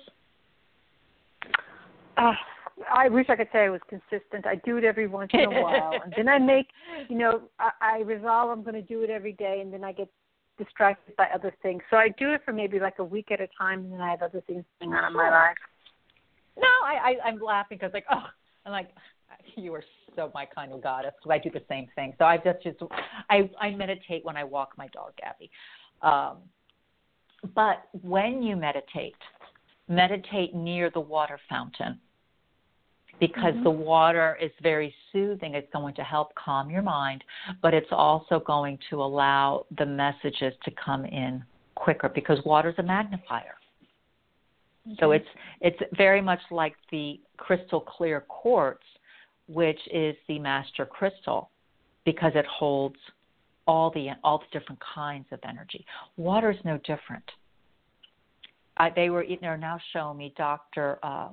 Uh, I wish I could say I was consistent. I do it every once in a while. And then I make, you know, I, I resolve I'm going to do it every day, and then I get distracted by other things. So I do it for maybe like a week at a time, and then I have other things going on in my life. No, I, I, I'm laughing because, like, oh, I'm like, you are so my kind of goddess, because I do the same thing. So I just, just I, I meditate when I walk my dog, Gabby. Um, but when you meditate, meditate near the water fountain, because mm-hmm. the water is very soothing. It's going to help calm your mind, but it's also going to allow the messages to come in quicker because water is a magnifier. Okay. So it's it's very much like the crystal clear quartz, which is the master crystal, because it holds all the all the different kinds of energy. Water is no different. I, they were they're now showing me Doctor Uh,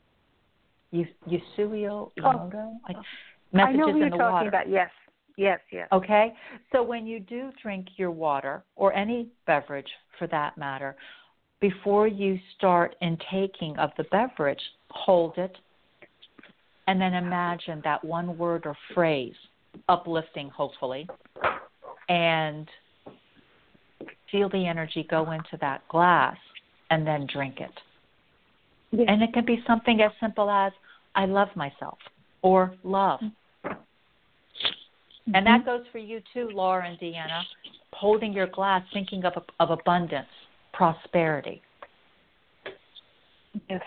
Yasuo Emoto. Oh. Like, I know who you're in the talking water. about. Yes, yes, yes. Okay, so when you do drink your water or any beverage for that matter, before you start intaking of the beverage, hold it, and then imagine that one word or phrase, uplifting hopefully, and feel the energy go into that glass and then drink it. Yes. And it can be something as simple as, I love myself, or love. Mm-hmm. And that goes for you too, Laura and Deanna, holding your glass, thinking of, of abundance, prosperity. Yes.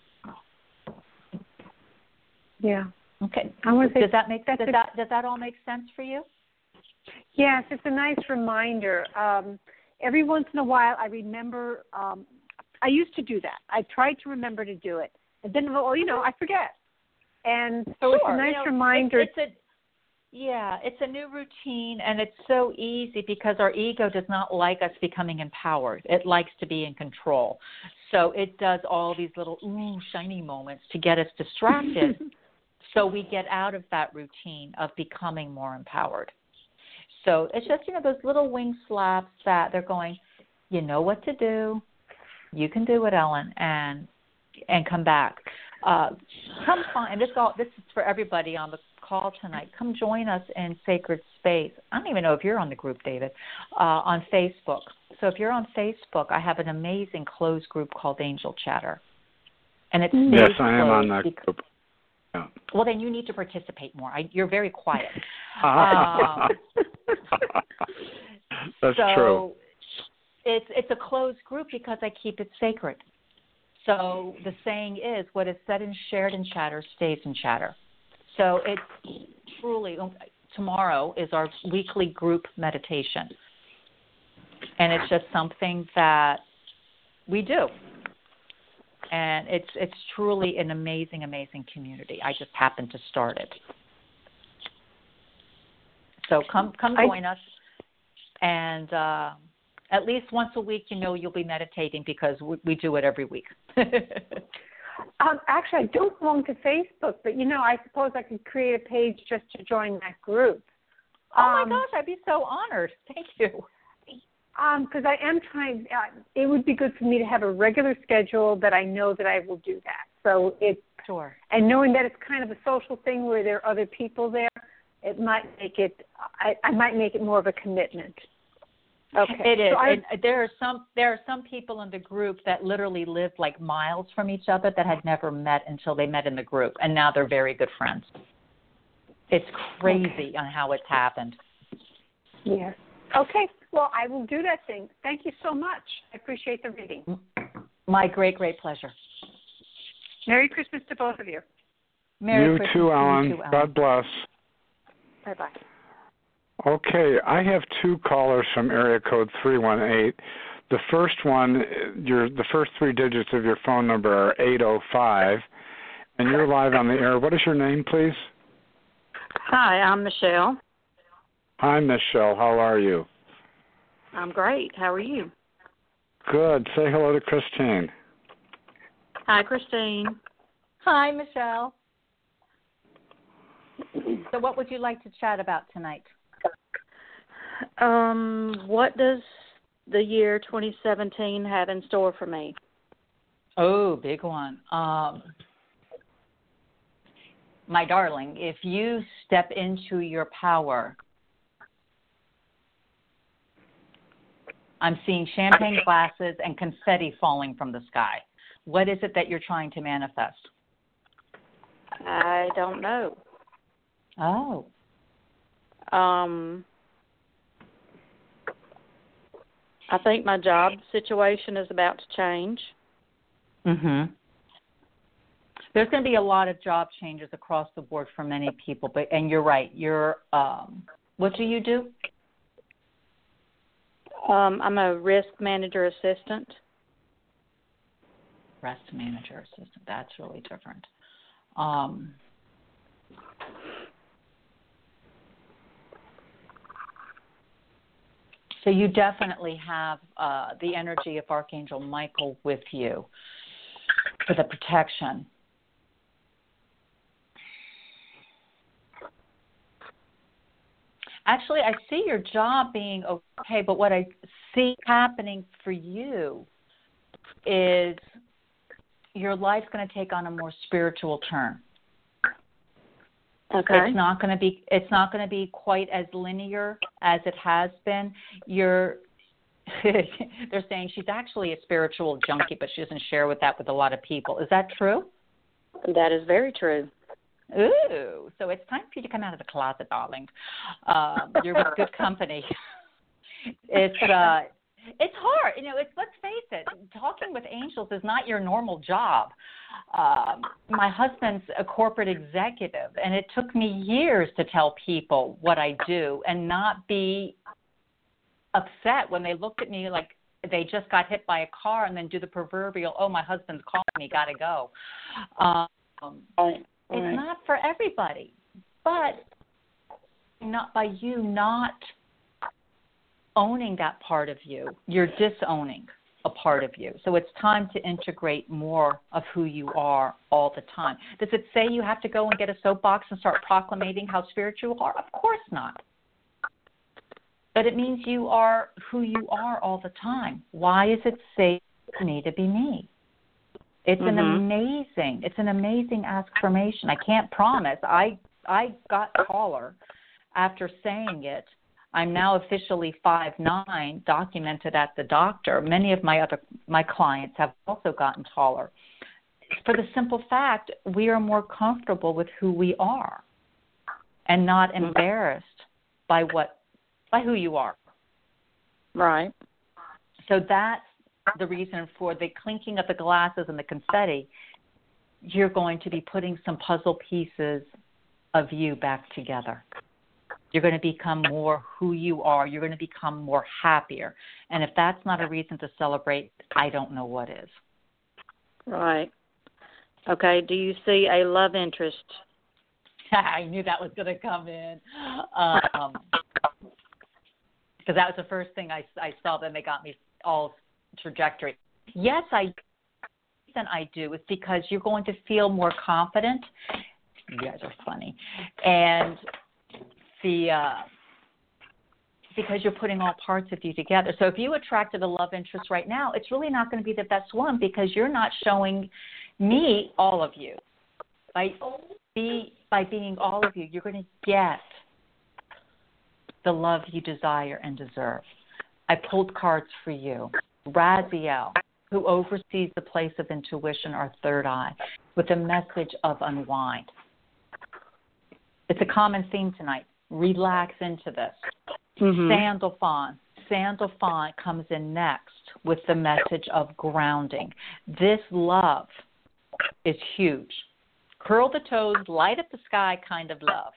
Yeah. Okay. I want to say, does that make does a, that does that all make sense for you? Yes, it's a nice reminder. Um, every once in a while, I remember. Um, I used to do that. I tried to remember to do it, and then, well, you know, I forget. And so sure. it's a nice you know, reminder. It's, it's a, yeah, it's a new routine, and it's so easy because our ego does not like us becoming empowered. It likes to be in control. So it does all these little, ooh, shiny moments to get us distracted so we get out of that routine of becoming more empowered. So it's just, you know, those little wing slaps that they're going, you know what to do. You can do it, Ellen, and and come back. Uh, come find, and this all this is for everybody on the call tonight. Come join us in Sacred Space. I don't even know if you're on the group, David, uh, on Facebook. So if you're on Facebook, I have an amazing closed group called Angel Chatter, and it's yes, I am on that because, group. Yeah. Well, then you need to participate more. I, you're very quiet. um, That's so true. It's it's a closed group because I keep it sacred. So the saying is, what is said and shared in chatter stays in chatter. So it's truly, tomorrow is our weekly group meditation. And it's just something that we do. And it's it's truly an amazing, amazing community. I just happened to start it. So come come join I, us. And uh, at least once a week, you know you'll be meditating because we, we do it every week. um, actually, I don't belong to Facebook, but, you know, I suppose I could create a page just to join that group. Oh, um, my gosh, I'd be so honored. Thank you. Because um, I am trying, uh, it would be good for me to have a regular schedule that I know that I will do that. So it, sure. And knowing that it's kind of a social thing where there are other people there, it might make it, I, I might make it more of a commitment. Okay. It is. So I, it, there are some there are some people in the group that literally lived like miles from each other that had never met until they met in the group, and now they're very good friends. It's crazy okay. on how it's happened. Yes. Okay. Well, I will do that thing. Thank you so much. I appreciate the reading. My great, great pleasure. Merry Christmas to both of you. Merry you Christmas too, Ellen. You too, Ellen. God bless. Bye-bye. Okay, I have two callers from area code three one eight. The first one, your the first three digits of your phone number are eight oh five, and you're live on the air. What is your name, please? Hi, I'm Michelle. Hi, Michelle. How are you? I'm great. How are you? Good. Say hello to Christine. Hi, Christine. Hi, Michelle. So what would you like to chat about tonight? Um, what does the year twenty seventeen have in store for me? Oh, big one. Um, my darling, if you step into your power, I'm seeing champagne glasses and confetti falling from the sky. What is it that you're trying to manifest? I don't know. Oh. Um, I think my job situation is about to change. Mhm. There's going to be a lot of job changes across the board for many people, but and you're right. You're um, what do you do? Um, I'm a risk manager assistant. Risk manager assistant. That's really different. Um, So you definitely have uh, the energy of Archangel Michael with you for the protection. Actually, I see your job being okay, but what I see happening for you is your life's going to take on a more spiritual turn. Okay. It's not going to be. It's not going to be quite as linear as it has been. You're. They're saying she's actually a spiritual junkie, but she doesn't share with that with a lot of people. Is that true? That is very true. Ooh, so it's time for you to come out of the closet, darling. Um, you're with good company. It's uh, it's hard, you know. It's let's face it. Talking with angels is not your normal job. Um, my husband's a corporate executive, and it took me years to tell people what I do and not be upset when they looked at me like they just got hit by a car and then do the proverbial, oh, my husband's calling me, got to go. Um, right. It's right. not for everybody, but not by you not owning that part of you, you're disowning a part of you. So it's time to integrate more of who you are all the time. Does it say you have to go and get a soapbox and start proclamating how spiritual you are? Of course not. But it means you are who you are all the time. Why is it safe for me to be me? It's mm-hmm. an amazing, it's an amazing affirmation. I can't promise. I I got taller after saying it. I'm now officially five nine, documented at the doctor. Many of my other my clients have also gotten taller. for the simple fact we are more comfortable with who we are and not embarrassed by what by who you are. Right. So that's the reason for the clinking of the glasses and the confetti. You're going to be putting some puzzle pieces of you back together. You're going to become more who you are. You're going to become more happier. And if that's not a reason to celebrate, I don't know what is. Right. Okay. Do you see a love interest? I knew that was going to come in. Um, because that was the first thing I, I saw. Then they got me all trajectory. Yes, I do. The reason I do is because you're going to feel more confident. You guys are funny. And the uh, because you're putting all parts of you together. So if you attracted a love interest right now, it's really not going to be the best one because you're not showing me all of you. By, be, by being all of you, you're going to get the love you desire and deserve. I pulled cards for you. Raziel, who oversees the place of intuition, our third eye, with a message of unwind. It's a common theme tonight. Relax into this. Mm-hmm. Sandalphon. Sandalphon comes in next with the message of grounding. This love is huge. Curl the toes, light up the sky kind of love.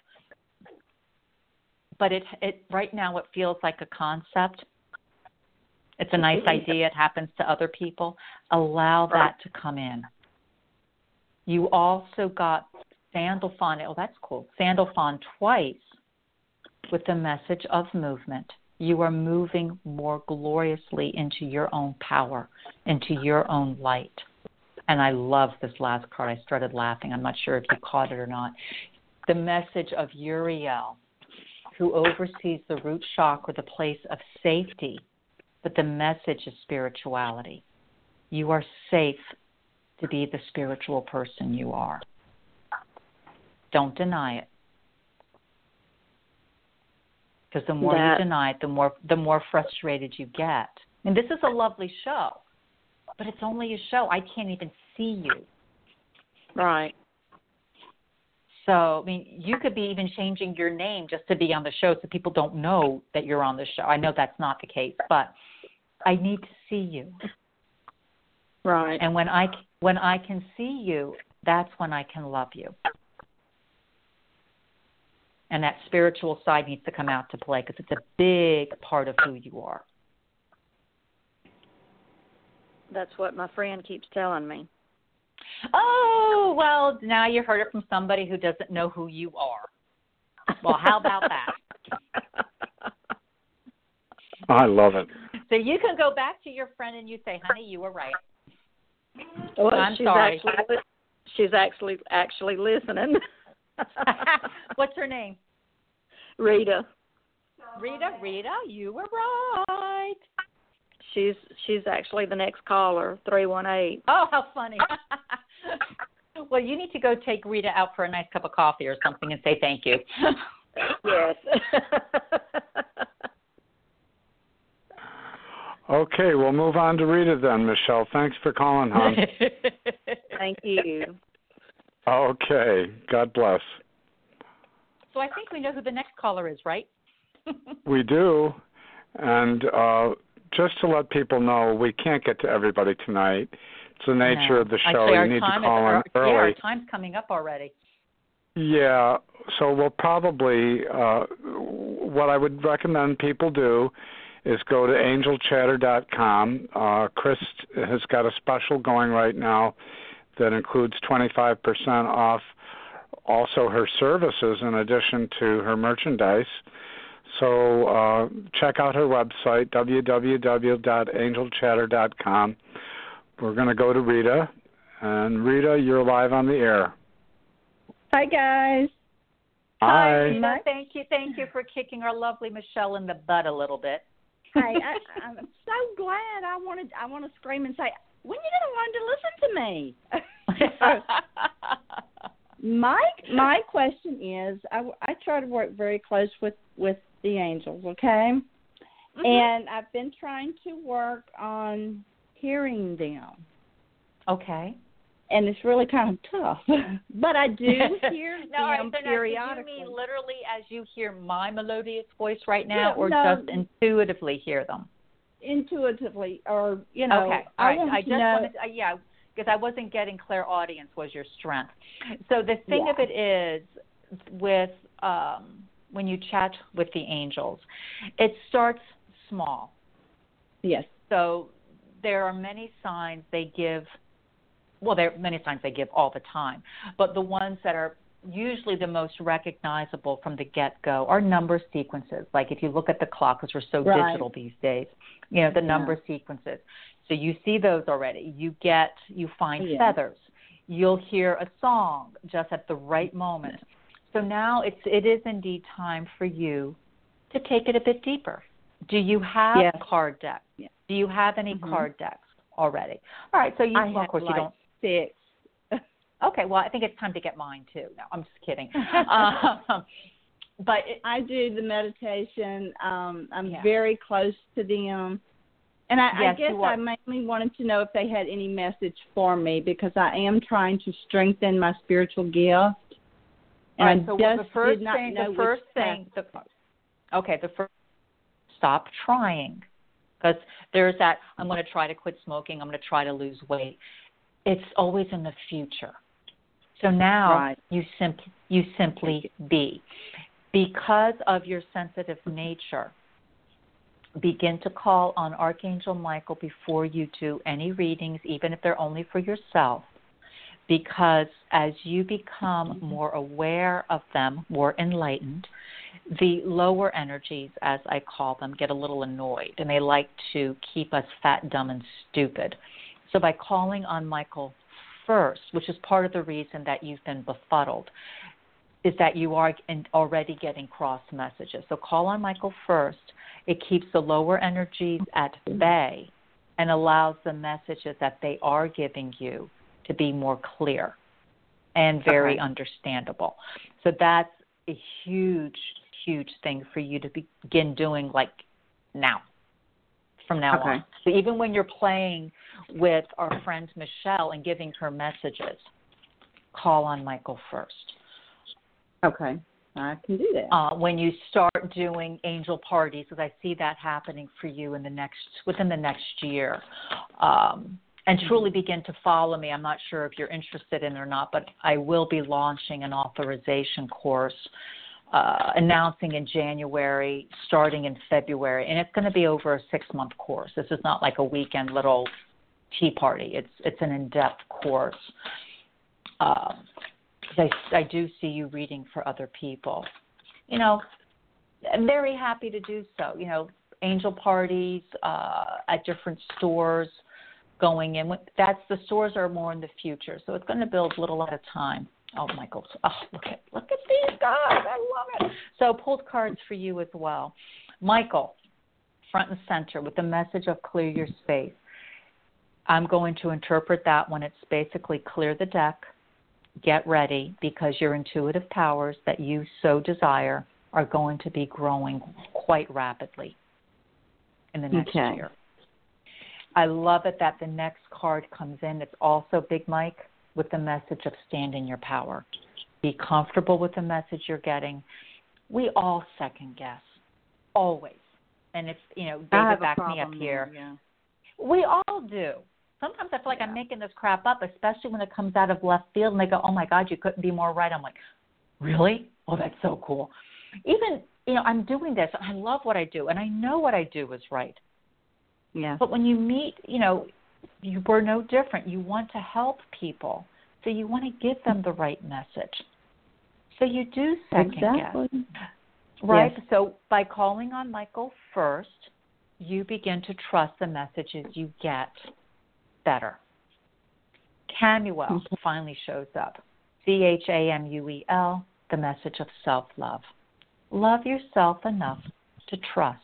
But it, it right now it feels like a concept. It's a nice idea. It happens to other people. Allow that to come in. You also got Sandalphon. Oh, that's cool. Sandalphon twice with the message of movement. You are moving more gloriously into your own power, into your own light. And I love this last card. I started laughing. I'm not sure if you caught it or not. The message of Uriel, who oversees the root chakra, the place of safety, but the message is spirituality. You are safe to be the spiritual person you are. Don't deny it. Because the more that, you deny it, the more the more frustrated you get. And this is a lovely show, but it's only a show. I can't even see you. Right. So, I mean, you could be even changing your name just to be on the show so people don't know that you're on the show. I know that's not the case, but I need to see you. Right. And when I, when I can see you, that's when I can love you. And that spiritual side needs to come out to play because it's a big part of who you are. That's what my friend keeps telling me. Oh, well, now you heard it from somebody who doesn't know who you are. Well, how about that? I love it. So you can go back to your friend and you say, honey, you were right. Well, I'm she's sorry. Actually, she's actually actually listening. What's her name? Rita. Rita, Rita, you were right. She's she's actually the next caller, three one eight. Oh, how funny. Well, you need to go take Rita out for a nice cup of coffee or something and say thank you. Yes. Okay, we'll move on to Rita then, Michelle. Thanks for calling, hon. Thank you. Okay, God bless. So I think we know who the next caller is, right? We do. And uh, just to let people know, we can't get to everybody tonight. It's the nature no. of the show. Actually, you need to call our, in early. Yeah, our time's coming up already. Yeah, so we'll probably, uh, what I would recommend people do is go to angel chatter dot com. Uh, Chris has got a special going right now that includes twenty-five percent off also her services in addition to her merchandise. So uh, check out her website, w w w dot angel chatter dot com. We're going to go to Rita. And Rita, you're live on the air. Hi, guys. Hi. Hi, Rita. Thank you. Thank you for kicking our lovely Michelle in the butt a little bit. Hey, I, I'm so glad. I wanted. I want to scream and say, when are you going to learn to listen to me? my my question is, I, I try to work very close with, with the angels, okay? Mm-hmm. And I've been trying to work on hearing them. Okay. and it's really kind of tough. But I do hear no, all right, them so periodically. Do you mean literally as you hear my melodious voice right now, yeah, or no, just intuitively hear them? Intuitively, or, you know. Okay, all right. I, I just know, wanted to, uh, yeah, because I wasn't getting clairaudience was your strength. So the thing yeah. of it is with um, when you chat with the angels, it starts small. Yes. So there are many signs they give. Well, there are many signs they give all the time, but the ones that are usually the most recognizable from the get-go are number sequences. Like if you look at the clock, because we're so right. digital these days, you know, the yeah. number sequences. So you see those already. You get, you find yeah. feathers. You'll hear a song just at the right moment. So now it's, it is indeed time for you to take it a bit deeper. Do you have yes. card decks? Yeah. Do you have any mm-hmm. card decks already? All right, so you, I well, of course like you don't. Six. Okay, well, I think it's time to get mine too. No, I'm just kidding. um, but it, I do the meditation. Um, I'm yeah. very close to them. And I, yes, I guess I mainly wanted to know if they had any message for me because I am trying to strengthen my spiritual gift. And right, I so just the first did not thing, know the first thing, the, okay, the first, stop trying. Because there's that, I'm going to try to quit smoking, I'm going to try to lose weight. It's always in the future. So now right. you, simp- you simply be. Because of your sensitive nature, begin to call on Archangel Michael before you do any readings, even if they're only for yourself, because as you become more aware of them, more enlightened, the lower energies, as I call them, get a little annoyed, and they like to keep us fat, dumb, and stupid. So by calling on Michael first, which is part of the reason that you've been befuddled, is that you are already getting cross messages. So call on Michael first. It keeps the lower energies at bay and allows the messages that they are giving you to be more clear and very okay. understandable. So that's a huge, huge thing for you to begin doing like now, from now okay. on. So even when you're playing with our friend Michelle and giving her messages, call on Michael first. Okay, I can do that. Uh, when you start doing angel parties, because I see that happening for you in the next within the next year, um, and truly begin to follow me. I'm not sure if you're interested in it or not, but I will be launching an authorization course, uh, announcing in January, starting in February, and it's going to be over a six-month course. This is not like a weekend little tea party. It's it's an in-depth course. Um, I, I do see you reading for other people. You know, I'm very happy to do so. You know, angel parties uh, at different stores going in. That's the stores are more in the future, so it's going to build little at a time. Oh, Michael! Oh, look at look at these guys! I love it. So pulled cards for you as well, Michael, front and center with the message of clear your space. I'm going to interpret that when it's basically clear the deck. Get ready because your intuitive powers that you so desire are going to be growing quite rapidly in the next okay. year. I love it that the next card comes in. It's also Big Mike with the message of stand in your power. Be comfortable with the message you're getting. We all second guess, always. And if, you know, David back me up here. There, yeah. We all do. Sometimes I feel like yeah. I'm making this crap up, especially when it comes out of left field and they go, oh, my God, you couldn't be more right. I'm like, really? Oh, that's so cool. Even, you know, I'm doing this. I love what I do, and I know what I do is right. Yeah. But when you meet, you know, you were no different. You want to help people, so you want to give them the right message. So you do second exactly. guess. Right? Yes. So by calling on Michael first, you begin to trust the messages you get better. Camuel okay. finally shows up. C H A M U E L, the message of self-love. Love yourself enough to trust.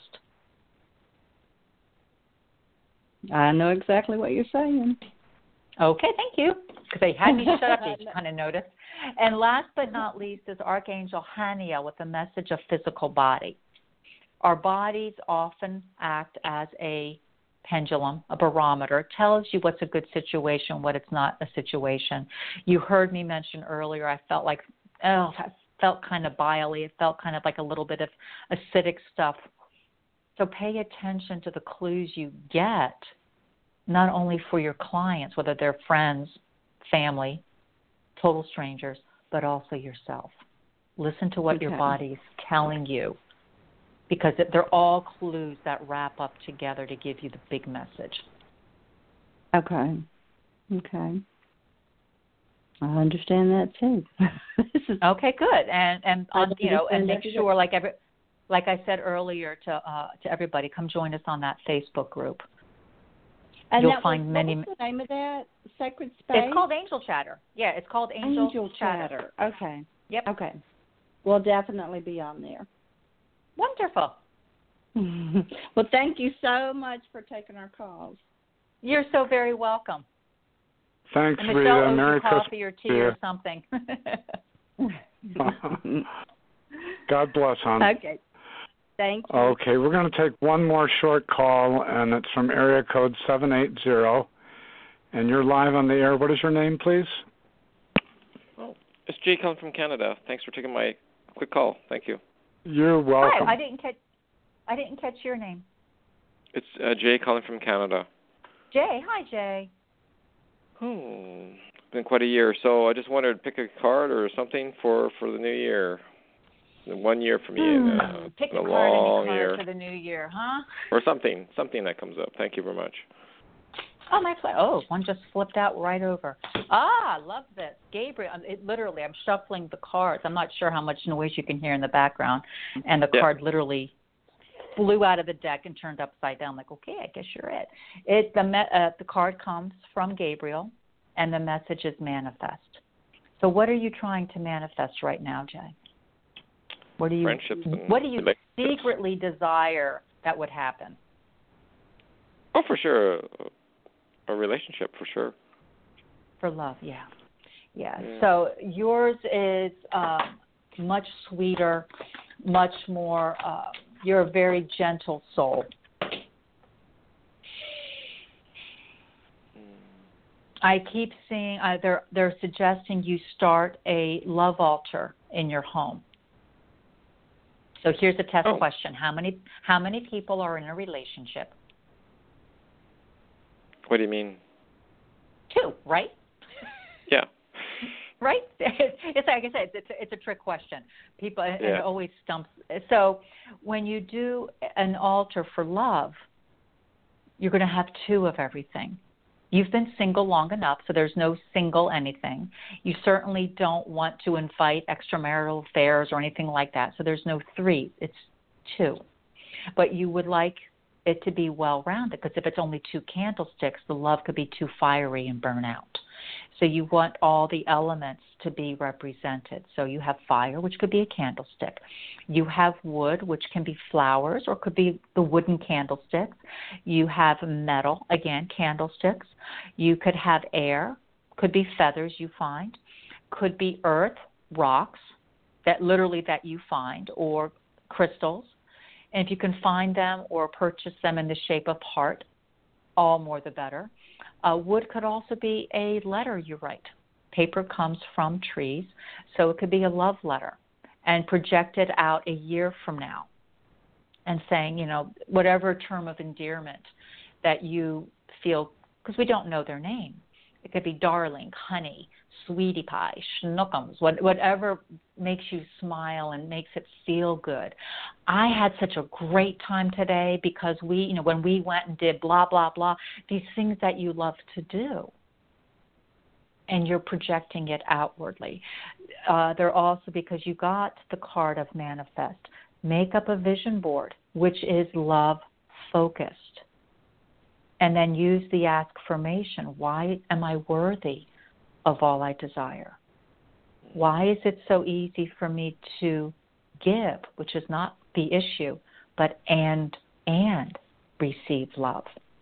I know exactly what you're saying. Okay, thank you. Because they had me shut up, you kind of noticed. And last but not least is Archangel Haniel with the message of physical body. Our bodies often act as a pendulum, a barometer. It tells you what's a good situation, what it's not a situation. You heard me mention earlier, I felt like, oh, I felt kind of bile-y. It felt kind of like a little bit of acidic stuff. So pay attention to the clues you get, not only for your clients, whether they're friends, family, total strangers, but also yourself. Listen to what okay. your body's telling you, because they're all clues that wrap up together to give you the big message. Okay. Okay. I understand that too. This is, okay, good. And and on, you know, and make sure, like every, like I said earlier to uh, to everybody, come join us on that Facebook group. And You'll that find was, many. What was the name of that? Sacred Space? It's called Angel Chatter. Yeah, it's called Angel, Angel Chatter. Chatter. Okay. Yep. Okay. We'll definitely be on there. Wonderful. Well, thank you so much for taking our calls. You're so very welcome. Thanks, and Rita. Michelle owes Merry you coffee Christmas. or tea or something. God bless, hon. Okay. Thank you. Okay, we're going to take one more short call, and it's from area code seven eight zero. And you're live on the air. What is your name, please? Oh, it's Jay calling from Canada. Thanks for taking my quick call. Thank you. You're welcome. Hi, I didn't catch. I didn't catch your name. It's uh, Jay calling from Canada. Jay, hi Jay. Hmm, it's been quite a year, so I just wanted to pick a card or something for, for the new year. One year for me, hmm. and uh, pick a a long card year for the new year, huh? or something, something that comes up. Thank you very much. Oh my God! Oh, one just flipped out right over. Ah, I love this, Gabriel. It literally, I'm shuffling the cards. I'm not sure how much noise you can hear in the background, and the yeah. card literally flew out of the deck and turned upside down. Like, okay, I guess you're it. It the me, uh, the card comes from Gabriel, and the message is manifest. So, what are you trying to manifest right now, Jay? What do you Friendships and What do you secretly desire that would happen? Oh, for sure, a relationship for sure. For love, yeah, yeah. yeah. So yours is uh, much sweeter, much more. Uh, you're a very gentle soul. I keep seeing uh, they're they're suggesting you start a love altar in your home. So here's a test oh. question: How many how many people are in a relationship? What do you mean? Two, right? Yeah. Right? It's like I said, it's a, it's a trick question. People yeah. and it always stumps. So when you do an altar for love, you're going to have two of everything. You've been single long enough, so there's no single anything. You certainly don't want to invite extramarital affairs or anything like that, so there's no three. It's two. But you would like it to be well-rounded, because if it's only two candlesticks, the love could be too fiery and burn out. So you want all the elements to be represented. So you have fire, which could be a candlestick. You have wood, which can be flowers or could be the wooden candlesticks. You have metal, again, candlesticks. You could have air, could be feathers you find, could be earth, rocks, that literally that you find, or crystals. And if you can find them or purchase them in the shape of heart, all more the better. Uh, wood could also be a letter you write. Paper comes from trees, so it could be a love letter and projected out a year from now and saying, you know, whatever term of endearment that you feel, because we don't know their name. It could be darling, honey, sweetie pie, schnookums, what, whatever makes you smile and makes it feel good. I had such a great time today because we, you know, when we went and did blah, blah, blah, these things that you love to do. And you're projecting it outwardly. Uh, they're also, because you got the card of manifest, make up a vision board, which is love focused. And then use the affirmation, why am I worthy of all I desire? Why is it so easy for me to give, which is not the issue, but and, and receive love?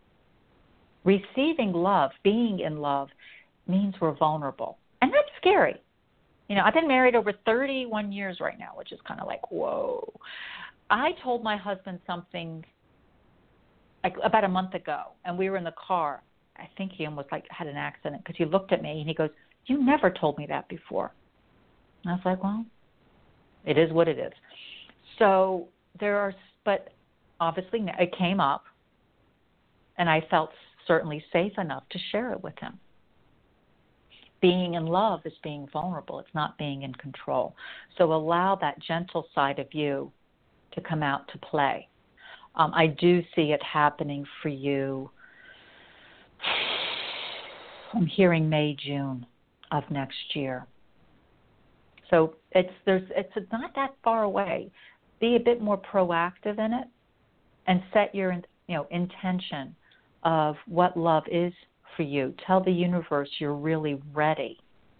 Receiving love, being in love, means we're vulnerable. And that's scary. You know, I've been married over thirty-one years right now, which is kind of like, whoa. I told my husband something like about a month ago, and we were in the car. I think he almost like had an accident because he looked at me and he goes, "You never told me that before." And I was like, "Well, it is what it is." So there are, but obviously it came up, and I felt certainly safe enough to share it with him. Being in love is being vulnerable. It's not being in control. So allow that gentle side of you to come out to play. Um, I do see it happening for you. I'm hearing May, June of next year. So it's there's it's not that far away. Be a bit more proactive in it, and set your you know intention of what love is for you. Tell the universe you're really ready.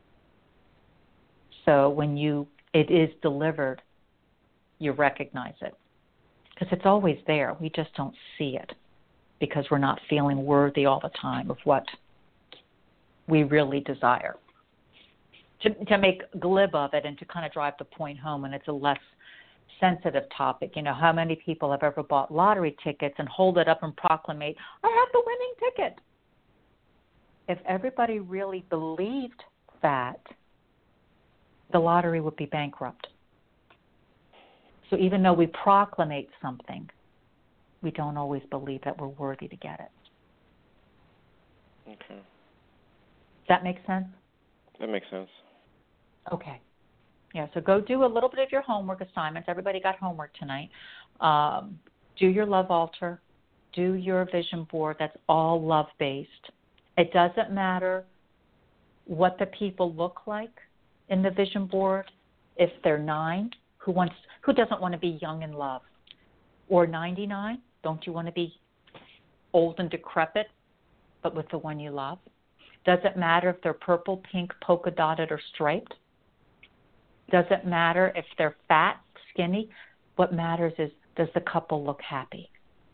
So when you it is delivered, you recognize it. Because it's always there. We just don't see it because we're not feeling worthy all the time of what we really desire. To, to make glib of it and to kind of drive the point home, and it's a less sensitive topic. You know, how many people have ever bought lottery tickets and hold it up and proclamate, "I have the winning ticket"? If everybody really believed that, the lottery would be bankrupt. So even though we proclamate something, we don't always believe that we're worthy to get it. Okay. Does that make sense? That makes sense. Okay. Yeah, so go do a little bit of your homework assignments. Everybody got homework tonight. Um, do your love altar. Do your vision board. That's all love-based. It doesn't matter what the people look like in the vision board. If they're nine, who wants, who doesn't want to be young in love? Or ninety-nine, don't you want to be old and decrepit, but with the one you love? Doesn't matter if they're purple, pink, polka dotted, or striped. Doesn't matter if they're fat, skinny. What matters is, does the couple look happy?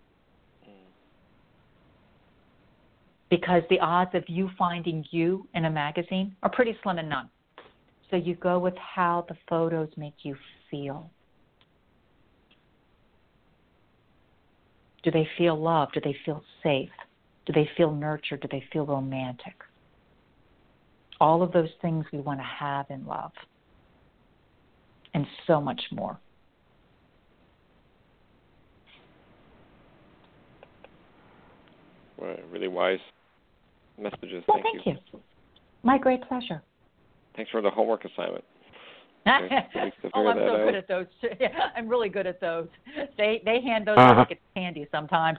Because the odds of you finding you in a magazine are pretty slim and none. So you go with how the photos make you feel. Do they feel loved? Do they feel safe? Do they feel nurtured? Do they feel romantic? All of those things we want to have in love. And so much more. Well, really wise messages. Well, thank, thank you. you. My great pleasure. Thanks for the homework assignment. Oh, I'm so out. good at those. Yeah, I'm really good at those. They they hand those uh-huh. out like it's candy sometimes.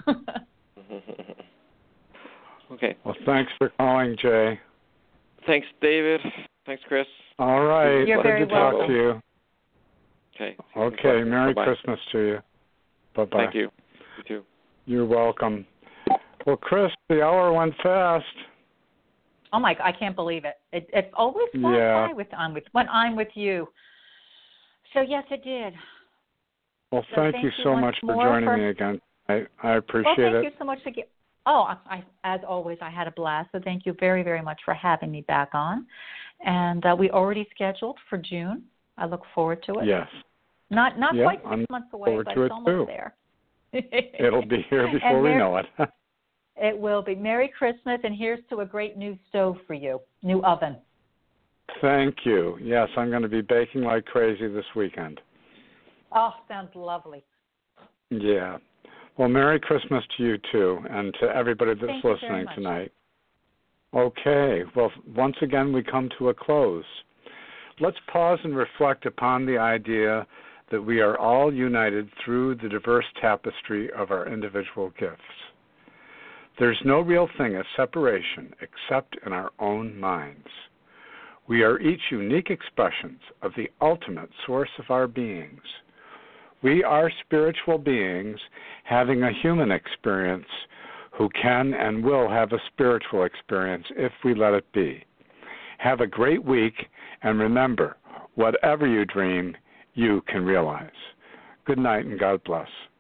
Okay. Well, thanks for calling, Jay. Thanks, David. Thanks, Chris. All right. You're Good very to talk welcome. to you. Okay. Okay. Merry Bye-bye. Christmas to you. Bye-bye. Thank you. You too. You're welcome. Well, Chris, the hour went fast. Oh my! I can't believe it. It it always flies Yeah. by with I'm with when I'm with you. So yes, it did. Well, So thank, thank you you so once much for more joining for- me again. I, I appreciate Well, thank it. you so much for get. Oh, I, I, as always, I had a blast. So thank you very, very much for having me back on. And uh, we already scheduled for June. I look forward to it. Yes. Not not Yeah, quite six I'm months away, forward but to it's it, almost too. there. It'll be here before And we there- know it. It will be. Merry Christmas, and here's to a great new stove for you, new oven. Thank you. Yes, I'm going to be baking like crazy this weekend. Oh, sounds lovely. Yeah. Well, Merry Christmas to you, too, and to everybody that's Thank you very listening much. tonight. Okay. Well, once again, we come to a close. Let's pause and reflect upon the idea that we are all united through the diverse tapestry of our individual gifts. There's no real thing as separation except in our own minds. We are each unique expressions of the ultimate source of our beings. We are spiritual beings having a human experience who can and will have a spiritual experience if we let it be. Have a great week, and remember, whatever you dream, you can realize. Good night and God bless.